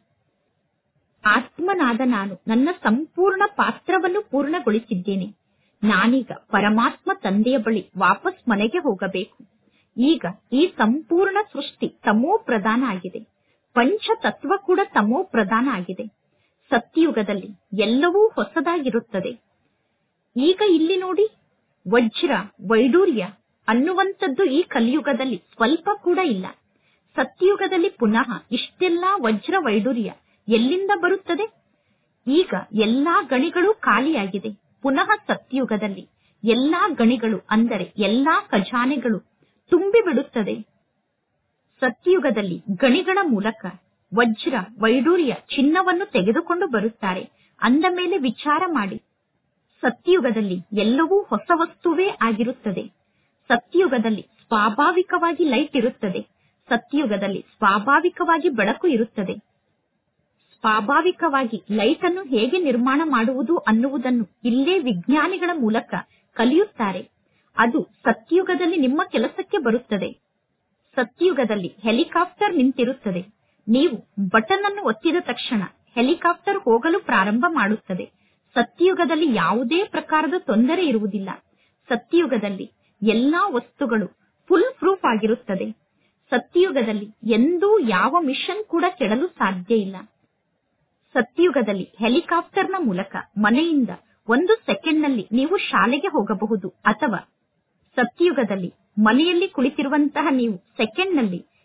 ಆತ್ಮನಾದ ನಾನು ನನ್ನ ಸಂಪೂರ್ಣ ಪಾತ್ರವನ್ನು ಪೂರ್ಣಗೊಳಿಸಿದ್ದೇನೆ. ನಾನೀಗ ಪರಮಾತ್ಮ ತಂದೆಯ ಬಳಿ ವಾಪಸ್ ಮನೆಗೆ ಹೋಗಬೇಕು. ಈಗ ಈ ಸಂಪೂರ್ಣ ಸೃಷ್ಟಿ ತಮೋ ಪ್ರಧಾನ ಆಗಿದೆ. ಪಂಚತತ್ವ ಕೂಡ ತಮೋ ಪ್ರಧಾನ ಆಗಿದೆ. ಸತ್ಯಯುಗದಲ್ಲಿ ಎಲ್ಲವೂ ಹೊಸದಾಗಿರುತ್ತದೆ. ಈಗ ಇಲ್ಲಿ ನೋಡಿ, ವಜ್ರ ವೈಡೂರ್ಯ ಅನ್ನುವಂಥದ್ದು ಈ ಕಲಿಯುಗದಲ್ಲಿ ಸ್ವಲ್ಪ ಕೂಡ ಇಲ್ಲ. ಸತ್ಯಯುಗದಲ್ಲಿ ಪುನಃ ಇಷ್ಟೆಲ್ಲಾ ವಜ್ರ ವೈಡೂರ್ಯ ಎಲ್ಲಿಂದ ಬರುತ್ತದೆ? ಈಗ ಎಲ್ಲಾ ಗಣಿಗಳು ಖಾಲಿಯಾಗಿದೆ. ಪುನಃ ಸತ್ಯಯುಗದಲ್ಲಿ ಎಲ್ಲಾ ಗಣಿಗಳು ಅಂದರೆ ಎಲ್ಲಾ ಖಜಾನೆಗಳು ತುಂಬಿ ಬಿಡುತ್ತದೆ. ಸತ್ಯಯುಗದಲ್ಲಿ ಗಣಿಗಳ ಮೂಲಕ ವಜ್ರ ವೈಡೂರ್ಯ ಚಿನ್ನವನ್ನು ತೆಗೆದುಕೊಂಡು ಬರುತ್ತಾರೆ. ಅಂದ ಮೇಲೆ ವಿಚಾರ ಮಾಡಿ, ಸತ್ಯಯುಗದಲ್ಲಿ ಎಲ್ಲವೂ ಹೊಸ ವಸ್ತುವೇ ಆಗಿರುತ್ತದೆ. ಸತ್ಯಯುಗದಲ್ಲಿ ಸ್ವಾಭಾವಿಕವಾಗಿ ಲೈಟ್ ಇರುತ್ತದೆ. ಸತ್ಯಯುಗದಲ್ಲಿ ಸ್ವಾಭಾವಿಕವಾಗಿ ಬೆಳಕು ಇರುತ್ತದೆ. ಸ್ವಾಭಾವಿಕವಾಗಿ ಲೈಟ್ ಅನ್ನು ಹೇಗೆ ನಿರ್ಮಾಣ ಮಾಡುವುದು ಅನ್ನುವುದನ್ನು ಇಲ್ಲೇ ವಿಜ್ಞಾನಿಗಳ ಮೂಲಕ ಕಲಿಯುತ್ತಾರೆ. ಅದು ಸತ್ಯಯುಗದಲ್ಲಿ ನಿಮ್ಮ ಕೆಲಸಕ್ಕೆ ಬರುತ್ತದೆ. ಸತ್ಯಯುಗದಲ್ಲಿ ಹೆಲಿಕಾಪ್ಟರ್ ನಿಂತಿರುತ್ತದೆ. ನೀವು ಬಟನ್ ಅನ್ನು ಒತ್ತಿದ ತಕ್ಷಣ ಹೆಲಿಕಾಪ್ಟರ್ ಹೋಗಲು ಪ್ರಾರಂಭ ಮಾಡುತ್ತದೆ. ಸತ್ಯಯುಗದಲ್ಲಿ ಯಾವುದೇ ಪ್ರಕಾರದ ತೊಂದರೆ ಇರುವುದಿಲ್ಲ. ಸತ್ಯಯುಗದಲ್ಲಿ ಎಲ್ಲಾ ವಸ್ತುಗಳು ಫುಲ್ ಪ್ರೂಫ್ ಆಗಿರುತ್ತದೆ. ಸತ್ಯಯುಗದಲ್ಲಿ ಎಂದೂ ಯಾವ ಮಿಷನ್ ಕೂಡ ಕೆಡಲು ಸಾಧ್ಯ ಇಲ್ಲ. ಸತ್ಯಯುಗದಲ್ಲಿ ಹೆಲಿಕಾಪ್ಟರ್ನ ಮೂಲಕ ಮನೆಯಿಂದ 1 ಸೆಕೆಂಡ್ನಲ್ಲಿ ನೀವು ಶಾಲೆಗೆ ಹೋಗಬಹುದು. ಅಥವಾ ಸತ್ಯಯುಗದಲ್ಲಿ ಮನೆಯಲ್ಲಿ ಕುಳಿತಿರುವಂತಹ ನೀವು ಸೆಕೆಂಡ್ನಲ್ಲಿ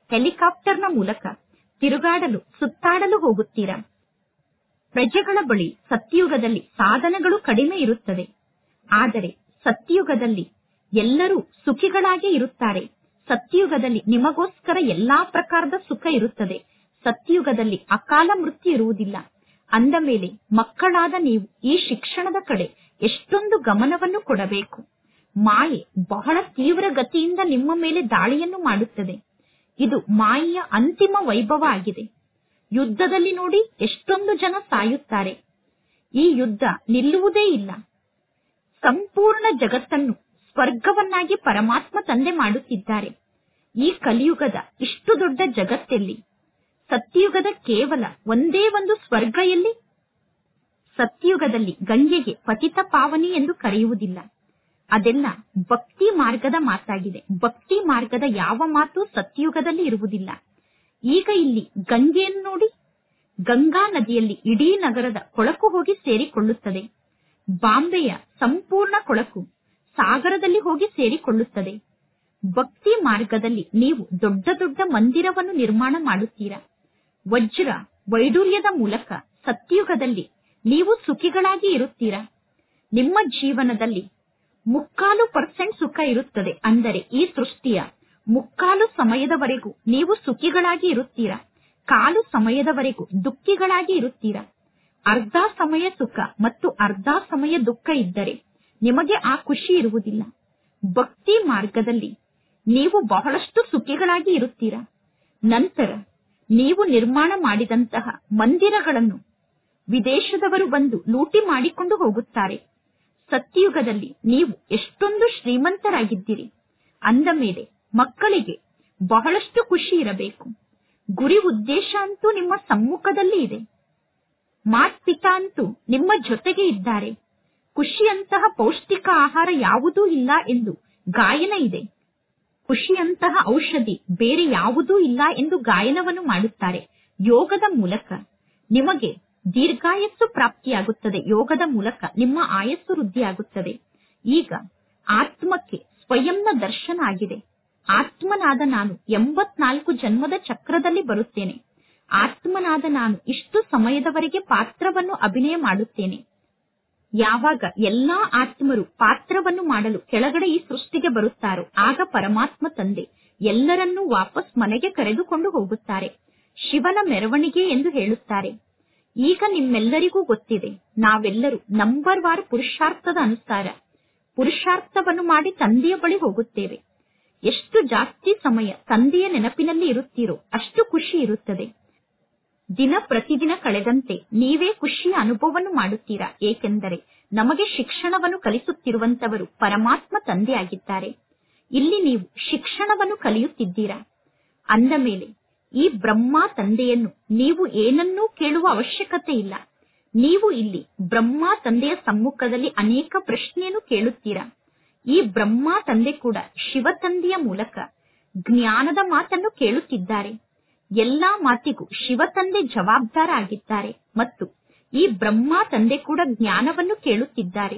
ಹೆಲಿಕಾಪ್ಟರ್ನ ಮೂಲಕ ತಿರುಗಾಡಲು ಸುತ್ತಾಡಲು ಹೋಗುತ್ತೀರಾ. ಪ್ರಜೆಗಳ ಬಳಿ ಸತ್ಯಯುಗದಲ್ಲಿ ಸಾಧನಗಳು ಕಡಿಮೆ ಇರುತ್ತದೆ. ಆದರೆ ಸತ್ಯಯುಗದಲ್ಲಿ ಎಲ್ಲರೂ ಸುಖಿಗಳಾಗಿ ಇರುತ್ತಾರೆ. ಸತ್ಯಯುಗದಲ್ಲಿ ನಿಮಗೋಸ್ಕರ ಎಲ್ಲಾ ಪ್ರಕಾರದ ಸುಖ ಇರುತ್ತದೆ. ಸತ್ಯಯುಗದಲ್ಲಿ ಅಕಾಲ ಮೃತ್ಯು ಇರುವುದಿಲ್ಲ. ಅಂದ ಮೇಲೆ ಮಕ್ಕಳಾದ ನೀವು ಈ ಶಿಕ್ಷಣದ ಕಡೆ ಎಷ್ಟೊಂದು ಗಮನವನ್ನು ಕೊಡಬೇಕು. ಮಾಯೆ ಬಹಳ ತೀವ್ರ ಗತಿಯಿಂದ ನಿಮ್ಮ ಮೇಲೆ ದಾಳಿಯನ್ನು ಮಾಡುತ್ತದೆ. ಇದು ಮಾಯೆಯ ಅಂತಿಮ ವೈಭವ ಆಗಿದೆ. ಯುದ್ಧದಲ್ಲಿ ನೋಡಿ ಎಷ್ಟೊಂದು ಜನ ಸಾಯುತ್ತಾರೆ. ಈ ಯುದ್ಧ ನಿಲ್ಲುವುದೇ ಇಲ್ಲ. ಸಂಪೂರ್ಣ ಜಗತ್ತನ್ನು ಸ್ವರ್ಗವನ್ನಾಗಿ ಪರಮಾತ್ಮ ತಂದೆ ಮಾಡುತ್ತಿದ್ದಾರೆ. ಈ ಕಲಿಯುಗದ ಇಷ್ಟು ದೊಡ್ಡ ಜಗತ್ತೆಲ್ಲಿ? ಸತ್ಯಯುಗದ ಕೇವಲ ಒಂದೇ ಒಂದು ಸ್ವರ್ಗ ಎಲ್ಲಿ? ಸತ್ಯಯುಗದಲ್ಲಿ ಗಂಗೆಗೆ ಪತಿತ ಪಾವನಿ ಎಂದು ಕರೆಯುವುದಿಲ್ಲ. ಅದೆಲ್ಲ ಭಕ್ತಿ ಮಾರ್ಗದ ಮಾತಾಗಿದೆ. ಭಕ್ತಿ ಮಾರ್ಗದ ಯಾವ ಮಾತು ಸತ್ಯಯುಗದಲ್ಲಿ ಇರುವುದಿಲ್ಲ. ಈಗ ಇಲ್ಲಿ ಗಂಗೆಯನ್ನು ನೋಡಿ. ಗಂಗಾ ನದಿಯಲ್ಲಿ ಇಡೀ ನಗರದ ಕೊಳಕು ಹೋಗಿ ಸೇರಿಕೊಳ್ಳುತ್ತದೆ. ಬಾಂಬೆಯ ಸಂಪೂರ್ಣ ಕೊಳಕು ಸಾಗರದಲ್ಲಿ ಹೋಗಿ ಸೇರಿಕೊಳ್ಳುತ್ತದೆ. ಭಕ್ತಿ ಮಾರ್ಗದಲ್ಲಿ ನೀವು ದೊಡ್ಡ ದೊಡ್ಡ ಮಂದಿರವನ್ನು ನಿರ್ಮಾಣ ಮಾಡುತ್ತೀರಾ. ವಜ್ರ ವೈಡೂರ್ಯದ ಮೂಲಕ ಸತ್ಯಯುಗದಲ್ಲಿ ನೀವು ಸುಖಿಗಳಾಗಿ ಇರುತ್ತೀರಾ. ನಿಮ್ಮ ಜೀವನದಲ್ಲಿ 3% ಸುಖ ಇರುತ್ತದೆ. ಅಂದರೆ ಈ ಸೃಷ್ಟಿಯ 3 ಸಮಯದವರೆಗೂ ನೀವು ಸುಖಿಗಳಾಗಿ ಇರುತ್ತೀರಾ. 1/4 ಸಮಯದವರೆಗೂ ದುಃಖಿಗಳಾಗಿ ಇರುತ್ತೀರಾ. ಅರ್ಧ ಸಮಯ ಸುಖ ಮತ್ತು ಅರ್ಧ ಸಮಯ ದುಃಖ ಇದ್ದರೆ ನಿಮಗೆ ಆ ಖುಷಿ ಇರುವುದಿಲ್ಲ. ಭಕ್ತಿ ಮಾರ್ಗದಲ್ಲಿ ನೀವು ಬಹಳಷ್ಟು ಸುಖಿಗಳಾಗಿ ಇರುತ್ತೀರಾ. ನಂತರ ನೀವು ನಿರ್ಮಾಣ ಮಾಡಿದಂತಹ ಮಂದಿರಗಳನ್ನು ವಿದೇಶದವರು ಬಂದು ಲೂಟಿ ಮಾಡಿಕೊಂಡು ಹೋಗುತ್ತಾರೆ. ಸತ್ಯಯುಗದಲ್ಲಿ ನೀವು ಎಷ್ಟೊಂದು ಶ್ರೀಮಂತರಾಗಿದ್ದೀರಿ. ಅಂದ ಮೇಲೆ ಮಕ್ಕಳಿಗೆ ಬಹಳಷ್ಟು ಖುಷಿ ಇರಬೇಕು. ಗುರಿ ಉದ್ದೇಶ ಅಂತೂ ನಿಮ್ಮ ಸಮ್ಮುಖದಲ್ಲಿ ಇದೆ. ಮಾತ್ಪಿತಾ ಅಂತೂ ನಿಮ್ಮ ಜೊತೆಗೆ ಇದ್ದಾರೆ. ಖುಷಿಯಂತಹ ಪೌಷ್ಟಿಕ ಆಹಾರ ಯಾವುದೂ ಇಲ್ಲ ಎಂದು ಗಾಯನ ಇದೆ. ಖುಷಿಯಂತಹ ಔಷಧಿ ಬೇರೆ ಯಾವುದೂ ಇಲ್ಲ ಎಂದು ಗಾಯನವನ್ನು ಮಾಡುತ್ತಾರೆ. ಯೋಗದ ಮೂಲಕ ನಿಮಗೆ ದೀರ್ಘಾಯಸ್ಸು ಪ್ರಾಪ್ತಿಯಾಗುತ್ತದೆ. ಯೋಗದ ಮೂಲಕ ನಿಮ್ಮ ಆಯಸ್ಸು ವೃದ್ಧಿಯಾಗುತ್ತದೆ. ಈಗ ಆತ್ಮಕ್ಕೆ ಸ್ವಯಂನ ದರ್ಶನ ಆಗಿದೆ. ಆತ್ಮನಾದ ನಾನು 84 ಜನ್ಮದ ಚಕ್ರದಲ್ಲಿ ಬರುತ್ತೇನೆ. ಆತ್ಮನಾದ ನಾನು ಇಷ್ಟು ಸಮಯದವರೆಗೆ ಪಾತ್ರವನ್ನು ಅಭಿನಯ ಮಾಡುತ್ತೇನೆ. ಯಾವಾಗ ಎಲ್ಲಾ ಆತ್ಮರು ಪಾತ್ರವನ್ನು ಮಾಡಲು ಕೆಳಗಡೆ ಈ ಸೃಷ್ಟಿಗೆ ಬರುತ್ತಾರೋ ಆಗ ಪರಮಾತ್ಮ ತಂದೆ ಎಲ್ಲರನ್ನೂ ವಾಪಸ್ ಮನೆಗೆ ಕರೆದುಕೊಂಡು ಹೋಗುತ್ತಾರೆ. ಶಿವನ ಮೆರವಣಿಗೆ ಎಂದು ಹೇಳುತ್ತಾರೆ. ಈಗ ನಿಮ್ಮೆಲ್ಲರಿಗೂ ಗೊತ್ತಿದೆ, ನಾವೆಲ್ಲರೂ ನಂಬರ್ ವಾರ್ ಪುರುಷಾರ್ಥದ ಅನುಸಾರ ಪುರುಷಾರ್ಥವನ್ನು ಮಾಡಿ ತಂದೆಯ ಬಳಿ ಹೋಗುತ್ತೇವೆ. ಎಷ್ಟು ಜಾಸ್ತಿ ಸಮಯ ತಂದೆಯ ನೆನಪಿನಲ್ಲಿ ಇರುತ್ತೀರೋ ಅಷ್ಟು ಖುಷಿ ಇರುತ್ತದೆ. ದಿನ ಪ್ರತಿದಿನ ಕಳೆದಂತೆ ನೀವೇ ಖುಷಿಯ ಅನುಭವವನ್ನು ಮಾಡುತ್ತೀರಾ. ಏಕೆಂದರೆ ನಮಗೆ ಶಿಕ್ಷಣವನ್ನು ಕಲಿಸುತ್ತಿರುವಂತವರು ಪರಮಾತ್ಮ ತಂದೆಯಾಗಿದ್ದಾರೆ. ಇಲ್ಲಿ ನೀವು ಶಿಕ್ಷಣವನ್ನು ಕಲಿಯುತ್ತಿದ್ದೀರಾ. ಅಂದ ಮೇಲೆ ಈ ಬ್ರಹ್ಮ ತಂದೆಯನ್ನು ನೀವು ಏನನ್ನೂ ಕೇಳುವ ಅವಶ್ಯಕತೆ ಇಲ್ಲ. ನೀವು ಇಲ್ಲಿ ಬ್ರಹ್ಮ ತಂದೆಯ ಸಮ್ಮುಖದಲ್ಲಿ ಅನೇಕ ಪ್ರಶ್ನೆಯನ್ನು ಕೇಳುತ್ತೀರಾ. ಈ ಬ್ರಹ್ಮ ತಂದೆ ಕೂಡ ಶಿವ ತಂದೆಯ ಮೂಲಕ ಜ್ಞಾನದ ಮಾತನ್ನು ಕೇಳುತ್ತಿದ್ದಾರೆ. ಎಲ್ಲಾ ಮಾತಿಗೂ ಶಿವ ತಂದೆ ಜವಾಬ್ದಾರ ಆಗಿದ್ದಾರೆ ಮತ್ತು ಈ ಬ್ರಹ್ಮ ತಂದೆ ಕೂಡ ಜ್ಞಾನವನ್ನು ಕೇಳುತ್ತಿದ್ದಾರೆ.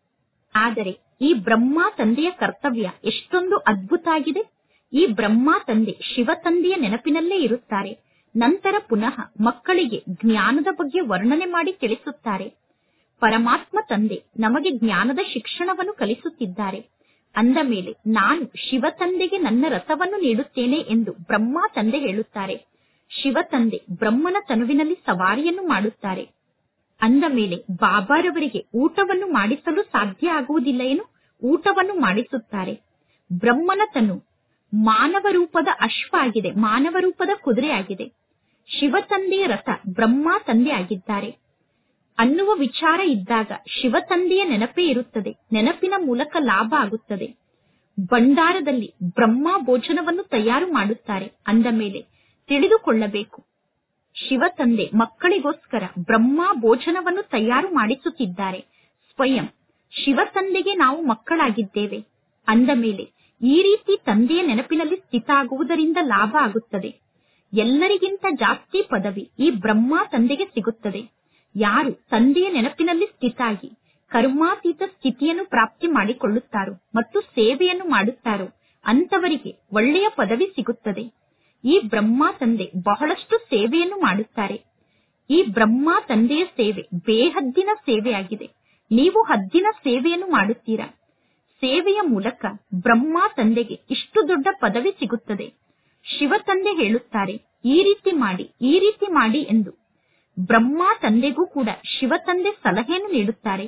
ಆದರೆ ಈ ಬ್ರಹ್ಮ ತಂದೆಯ ಕರ್ತವ್ಯ ಎಷ್ಟೊಂದು ಅದ್ಭುತ ಆಗಿದೆ. ಈ ಬ್ರಹ್ಮ ತಂದೆ ಶಿವ ತಂದೆಯ ನೆನಪಿನಲ್ಲೇ ಇರುತ್ತಾರೆ. ನಂತರ ಪುನಃ ಮಕ್ಕಳಿಗೆ ಜ್ಞಾನದ ಬಗ್ಗೆ ವರ್ಣನೆ ಮಾಡಿ ತಿಳಿಸುತ್ತಾರೆ. ಪರಮಾತ್ಮ ತಂದೆ ನಮಗೆ ಜ್ಞಾನದ ಶಿಕ್ಷಣವನ್ನು ಕಲಿಸುತ್ತಿದ್ದಾರೆ. ಅಂದ ಮೇಲೆ ನಾನು ಶಿವ ತಂದೆಗೆ ನನ್ನ ರಥವನ್ನು ನೀಡುತ್ತೇನೆ ಎಂದು ಬ್ರಹ್ಮ ತಂದೆ ಹೇಳುತ್ತಾರೆ. ಶಿವ ತಂದೆ ಬ್ರಹ್ಮನ ತನುವಿನಲ್ಲಿ ಸವಾರಿಯನ್ನು ಮಾಡುತ್ತಾರೆ. ಅಂದ ಮೇಲೆ ಬಾಬಾರವರಿಗೆ ಊಟವನ್ನು ಮಾಡಿಸಲು ಸಾಧ್ಯ ಆಗುವುದಿಲ್ಲ ಏನು? ಊಟವನ್ನು ಮಾಡಿಸುತ್ತಾರೆ. ಬ್ರಹ್ಮನ ತನು ಮಾನವ ರೂಪದ ಅಶ್ವ ಆಗಿದೆ, ಮಾನವ ರೂಪದ ಕುದುರೆ ಆಗಿದೆ. ಶಿವ ತಂದೆಯ ರಥ ಬ್ರಹ್ಮ ತಂದೆ ಆಗಿದ್ದಾರೆ ಅನ್ನುವ ವಿಚಾರ ಇದ್ದಾಗ ಶಿವ ತಂದೆಯ ನೆನಪೇ ಇರುತ್ತದೆ. ನೆನಪಿನ ಮೂಲಕ ಲಾಭ ಆಗುತ್ತದೆ. ಭಂಡಾರದಲ್ಲಿ ಬ್ರಹ್ಮ ಭೋಜನವನ್ನು ತಯಾರು ಮಾಡುತ್ತಾರೆ. ಅಂದ ಮೇಲೆ ತಿಳಿದುಕೊಳ್ಳಬೇಕು, ಶಿವ ತಂದೆ ಮಕ್ಕಳಿಗೋಸ್ಕರ ಬ್ರಹ್ಮ ಭೋಜನವನ್ನು ತಯಾರು ಮಾಡಿಸುತ್ತಿದ್ದಾರೆ. ಸ್ವಯಂ ಶಿವ ತಂದೆಗೆ ನಾವು ಮಕ್ಕಳಾಗಿದ್ದೇವೆ. ಅಂದ ಮೇಲೆ ಈ ರೀತಿ ತಂದೆಯ ನೆನಪಿನಲ್ಲಿ ಸ್ಥಿತ ಆಗುವುದರಿಂದ ಲಾಭ ಆಗುತ್ತದೆ. ಎಲ್ಲರಿಗಿಂತ ಜಾಸ್ತಿ ಪದವಿ ಈ ಬ್ರಹ್ಮ ತಂದೆಗೆ ಸಿಗುತ್ತದೆ. ಯಾರು ತಂದೆಯ ನೆನಪಿನಲ್ಲಿ ಸ್ಥಿತಾಗಿ ಕರ್ಮಾತೀತ ಸ್ಥಿತಿಯನ್ನು ಪ್ರಾಪ್ತಿ ಮಾಡಿಕೊಳ್ಳುತ್ತಾರೋ ಮತ್ತು ಸೇವೆಯನ್ನು ಮಾಡುತ್ತಾರೋ ಅಂತವರಿಗೆ ಒಳ್ಳೆಯ ಪದವಿ ಸಿಗುತ್ತದೆ. ಈ ಬ್ರಹ್ಮ ತಂದೆ ಬಹಳಷ್ಟು ಸೇವೆಯನ್ನು ಮಾಡುತ್ತಾರೆ. ಈ ಬ್ರಹ್ಮ ತಂದೆಯ ಸೇವೆ ಬೇಹದ್ದಿನ ಸೇವೆಯಾಗಿದೆ. ನೀವು ಹದ್ದಿನ ಸೇವೆಯನ್ನು ಮಾಡುತ್ತೀರಾ. ಸೇವೆಯ ಮೂಲಕ ಬ್ರಹ್ಮ ತಂದೆಗೆ ಇಷ್ಟು ದೊಡ್ಡ ಪದವಿ ಸಿಗುತ್ತದೆ. ಶಿವ ತಂದೆ ಹೇಳುತ್ತಾರೆ, ಈ ರೀತಿ ಮಾಡಿ ಎಂದು. ಬ್ರಹ್ಮ ತಂದೆಗೂ ಕೂಡ ಶಿವ ತಂದೆ ಸಲಹೆಯನ್ನು ನೀಡುತ್ತಾರೆ.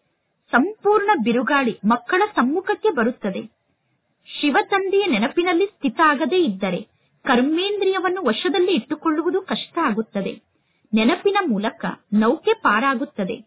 ಸಂಪೂರ್ಣ ಬಿರುಗಾಳಿ ಮಕ್ಕಳ ಸಮ್ಮುಖಕ್ಕೆ ಬರುತ್ತದೆ. ಶಿವ ತಂದೆಯ ನೆನಪಿನಲ್ಲಿ ಸ್ಥಿತ ಆಗದೇ ಇದ್ದರೆ ಕರ್ಮೇಂದ್ರಿಯವನ್ನು ವಶದಲ್ಲಿ ಇಟ್ಟುಕೊಳ್ಳುವುದು ಕಷ್ಟ ಆಗುತ್ತದೆ. ನೆನಪಿನ ಮೂಲಕ ನೌಕೆ ಪಾರಾಗುತ್ತದೆ.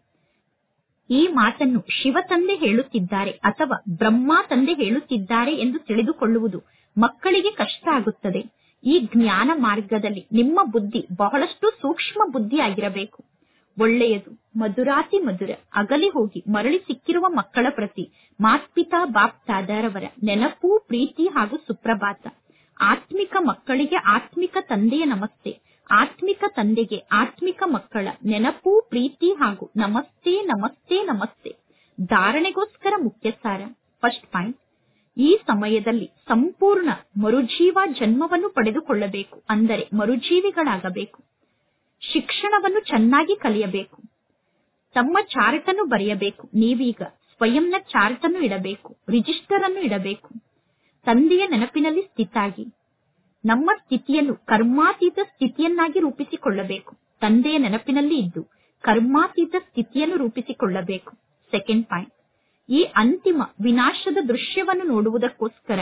ಈ ಮಾತನ್ನು ಶಿವ ತಂದೆ ಹೇಳುತ್ತಿದ್ದಾರೆ ಅಥವಾ ಬ್ರಹ್ಮ ತಂದೆ ಹೇಳುತ್ತಿದ್ದಾರೆ ಎಂದು ತಿಳಿದುಕೊಳ್ಳುವುದು ಮಕ್ಕಳಿಗೆ ಕಷ್ಟ ಆಗುತ್ತದೆ. ಈ ಜ್ಞಾನ ಮಾರ್ಗದಲ್ಲಿ ನಿಮ್ಮ ಬುದ್ಧಿ ಬಹಳಷ್ಟು ಸೂಕ್ಷ್ಮ ಬುದ್ಧಿಯಾಗಿರಬೇಕು. ಒಳ್ಳೆಯದು. ಮಧುರಾತಿ ಮಧುರ ಅಗಲಿ ಹೋಗಿ ಮರಳಿ ಸಿಕ್ಕಿರುವ ಮಕ್ಕಳ ಪ್ರತಿ ಮಾತ್ಪಿತಾ ಬಾಪ್ ದಾದಾರವರ ನೆನಪು, ಪ್ರೀತಿ ಹಾಗೂ ಸುಪ್ರಭಾತ. ಆತ್ಮಿಕ ಮಕ್ಕಳಿಗೆ ಆತ್ಮಿಕ ತಂದೆಯ ನಮಸ್ತೆ. ಆತ್ಮಿಕ ತಂದೆಗೆ ಆತ್ಮಿಕ ಮಕ್ಕಳ ನೆನಪು, ಪ್ರೀತಿ ಹಾಗೂ ನಮಸ್ತೆ ನಮಸ್ತೆ ನಮಸ್ತೆ. ಧಾರಣೆಗೋಸ್ಕರ ಮುಖ್ಯ ಸಾರ. ಫಸ್ಟ್ ಪಾಯಿಂಟ್, ಈ ಸಮಯದಲ್ಲಿ ಸಂಪೂರ್ಣ ಮರುಜೀವ ಜನ್ಮವನ್ನು ಪಡೆದುಕೊಳ್ಳಬೇಕು. ಅಂದರೆ ಮರುಜೀವಿಗಳಾಗಬೇಕು. ಶಿಕ್ಷಣವನ್ನು ಚೆನ್ನಾಗಿ ಕಲಿಯಬೇಕು. ತಮ್ಮ ಚಾರ್ಟ್ ಅನ್ನು ಬರೆಯಬೇಕು. ನೀವೀಗ ಸ್ವಯಂನ ಚಾರ್ಟ್ ಅನ್ನು ಇಡಬೇಕು, ರಿಜಿಸ್ಟರ್ ಅನ್ನು ಇಡಬೇಕು. ತಂದೆಯ ನೆನಪಿನಲ್ಲಿ ಸ್ಥಿತಾಗಿ ನಮ್ಮ ಸ್ಥಿತಿಯನ್ನು ಕರ್ಮಾತೀತ ಸ್ಥಿತಿಯನ್ನಾಗಿ ರೂಪಿಸಿಕೊಳ್ಳಬೇಕು. ತಂದೆಯ ನೆನಪಿನಲ್ಲಿ ಇದ್ದು ಕರ್ಮಾತೀತ ಸ್ಥಿತಿಯನ್ನು ರೂಪಿಸಿಕೊಳ್ಳಬೇಕು. ಸೆಕೆಂಡ್ ಪಾಯಿಂಟ್, ಈ ಅಂತಿಮ ವಿನಾಶದ ದೃಶ್ಯವನ್ನು ನೋಡುವುದಕ್ಕೋಸ್ಕರ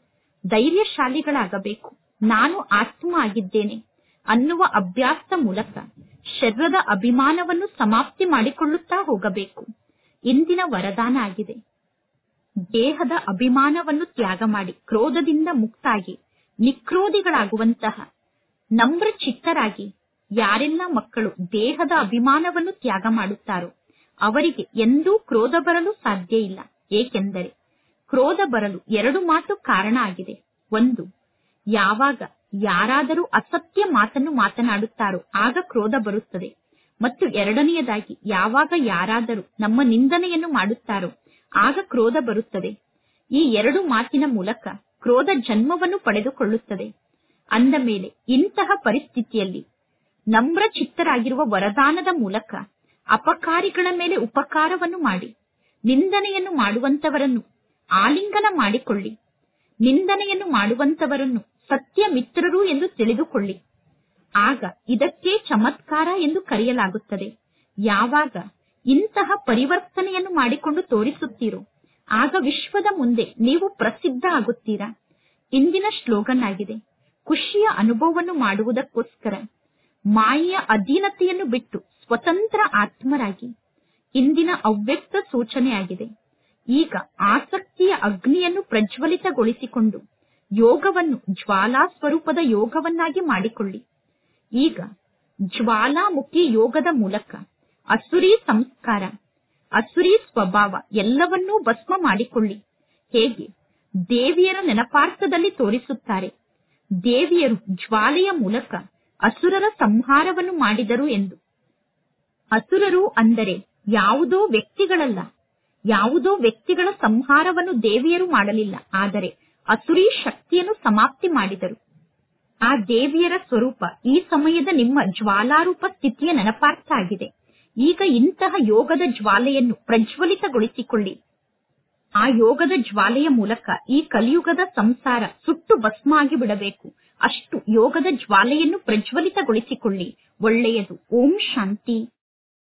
ಧೈರ್ಯಶಾಲಿಗಳಾಗಬೇಕು. ನಾನು ಆತ್ಮ ಆಗಿದ್ದೇನೆ ಅನ್ನುವ ಅಭ್ಯಾಸದ ಮೂಲಕ ಶರೀರದ ಅಭಿಮಾನವನ್ನು ಸಮಾಪ್ತಿ ಮಾಡಿಕೊಳ್ಳುತ್ತಾ ಹೋಗಬೇಕು. ಇಂದಿನ ವರದಾನ ಆಗಿದೆ. ದೇಹದ ಅಭಿಮಾನವನ್ನು ತ್ಯಾಗ ಮಾಡಿ ಕ್ರೋಧದಿಂದ ಮುಕ್ತಾಗಿ ನಿಕ್ರೋಧಿಗಳಾಗುವಂತಹ ನಮ್ರ ಚಿತ್ತರಾಗಿ. ಯಾರೆಲ್ಲ ಮಕ್ಕಳು ದೇಹದ ಅಭಿಮಾನವನ್ನು ತ್ಯಾಗ ಮಾಡುತ್ತಾರೋ ಅವರಿಗೆ ಎಂದೂ ಕ್ರೋಧ ಬರಲು ಸಾಧ್ಯ ಇಲ್ಲ. ಏಕೆಂದರೆ ಕ್ರೋಧ ಬರಲು ಎರಡು ಮಾತು ಕಾರಣ ಆಗಿದೆ. ಒಂದು, ಯಾವಾಗ ಯಾರಾದರೂ ಅಸತ್ಯ ಮಾತನ್ನು ಮಾತನಾಡುತ್ತಾರೋ ಆಗ ಕ್ರೋಧ ಬರುತ್ತದೆ. ಮತ್ತು ಎರಡನೆಯದಾಗಿ, ಯಾವಾಗ ಯಾರಾದರೂ ನಮ್ಮ ನಿಂದನೆಯನ್ನು ಮಾಡುತ್ತಾರೋ ಆಗ ಕ್ರೋಧ ಬರುತ್ತದೆ. ಈ ಎರಡು ಮಾತಿನ ಮೂಲಕ ಕ್ರೋಧ ಜನ್ಮವನ್ನು ಪಡೆದುಕೊಳ್ಳುತ್ತದೆ. ಅಂದ ಮೇಲೆ ಇಂತಹ ಪರಿಸ್ಥಿತಿಯಲ್ಲಿ ನಮ್ರ ಚಿತ್ತರಾಗಿರುವ ವರದಾನದ ಮೂಲಕ ಅಪಕಾರಿಗಳ ಮೇಲೆ ಉಪಕಾರವನ್ನು ಮಾಡಿ, ನಿಂದನೆಯನ್ನು ಮಾಡುವಂತವರನ್ನು ಆಲಿಂಗನ ಮಾಡಿಕೊಳ್ಳಿ. ನಿಂದನೆಯನ್ನು ಮಾಡುವಂತವರನ್ನು ಸತ್ಯ ಮಿತ್ರರು ಎಂದು ತಿಳಿದುಕೊಳ್ಳಿ. ಆಗ ಇದಕ್ಕೆ ಚಮತ್ಕಾರ ಎಂದು ಕರೆಯಲಾಗುತ್ತದೆ. ಯಾವಾಗ ಇಂತಹ ಪರಿವರ್ತನೆಯನ್ನು ಮಾಡಿಕೊಂಡು ತೋರಿಸುತ್ತೀರೋ ಆಗ ವಿಶ್ವದ ಮುಂದೆ ನೀವು ಪ್ರಸಿದ್ಧ ಆಗುತ್ತೀರಾ. ಇಂದಿನ ಸ್ಲೋಗನ್ ಆಗಿದೆ, ಖುಷಿಯ ಅನುಭವವನ್ನು ಮಾಡುವುದಕ್ಕೋಸ್ಕರ ಮಾಯೆಯ ಅಧೀನತೆಯನ್ನು ಬಿಟ್ಟು ಸ್ವತಂತ್ರ ಆತ್ಮರಾಗಿ. ಇಂದಿನ ಅವ್ಯಕ್ತ ಸೂಚನೆಯಾಗಿದೆ. ಈಗ ಆಸಕ್ತಿಯ ಅಗ್ನಿಯನ್ನು ಪ್ರಜ್ವಲಿತಗೊಳಿಸಿಕೊಂಡು ಯೋಗವನ್ನು ಜ್ವಾಲಾ ಸ್ವರೂಪದ ಯೋಗವನ್ನಾಗಿ ಮಾಡಿಕೊಳ್ಳಿ. ಈಗ ಜ್ವಾಲಾಮುಖಿ ಯೋಗದ ಮೂಲಕ ಅಸುರಿ ಸಂಸ್ಕಾರ, ಅಸುರಿ ಸ್ವಭಾವ ಎಲ್ಲವನ್ನೂ ಭಸ್ಮ ಮಾಡಿಕೊಳ್ಳಿ. ಹೇಗೆ ದೇವಿಯರ ನೆನಪಾರ್ಥದಲ್ಲಿ ತೋರಿಸುತ್ತಾರೆ, ದೇವಿಯರು ಜ್ವಾಲೆಯ ಮೂಲಕ ಅಸುರರ ಸಂಹಾರವನ್ನು ಮಾಡಿದರು ಎಂದು. ಅಸುರರು ಅಂದರೆ ಯಾವುದೋ ವ್ಯಕ್ತಿಗಳಲ್ಲ. ಯಾವುದೋ ವ್ಯಕ್ತಿಗಳ ಸಂಹಾರವನ್ನು ದೇವಿಯರು ಮಾಡಲಿಲ್ಲ. ಆದರೆ ಅಸುರಿ ಶಕ್ತಿಯನ್ನು ಸಮಾಪ್ತಿ ಮಾಡಿದರು. ಆ ದೇವಿಯರ ಸ್ವರೂಪ ಈ ಸಮಯದ ನಿಮ್ಮ ಜ್ವಾಲಾರೂಪ ಸ್ಥಿತಿಯ ನೆನಪಾರ್ಥ ಆಗಿದೆ. ಈಗ ಇಂತಹ ಯೋಗದ ಜ್ವಾಲೆಯನ್ನು ಪ್ರಜ್ವಲಿತಗೊಳಿಸಿಕೊಳ್ಳಿ. ಆ ಯೋಗದ ಜ್ವಾಲೆಯ ಮೂಲಕ ಈ ಕಲಿಯುಗದ ಸಂಸಾರ ಸುಟ್ಟು ಭಸ್ಮ ಆಗಿ ಬಿಡಬೇಕು. ಅಷ್ಟು ಯೋಗದ ಜ್ವಾಲೆಯನ್ನು ಪ್ರಜ್ವಲಿತಗೊಳಿಸಿಕೊಳ್ಳಿ. ಒಳ್ಳೆಯದು. ಓಂ ಶಾಂತಿ.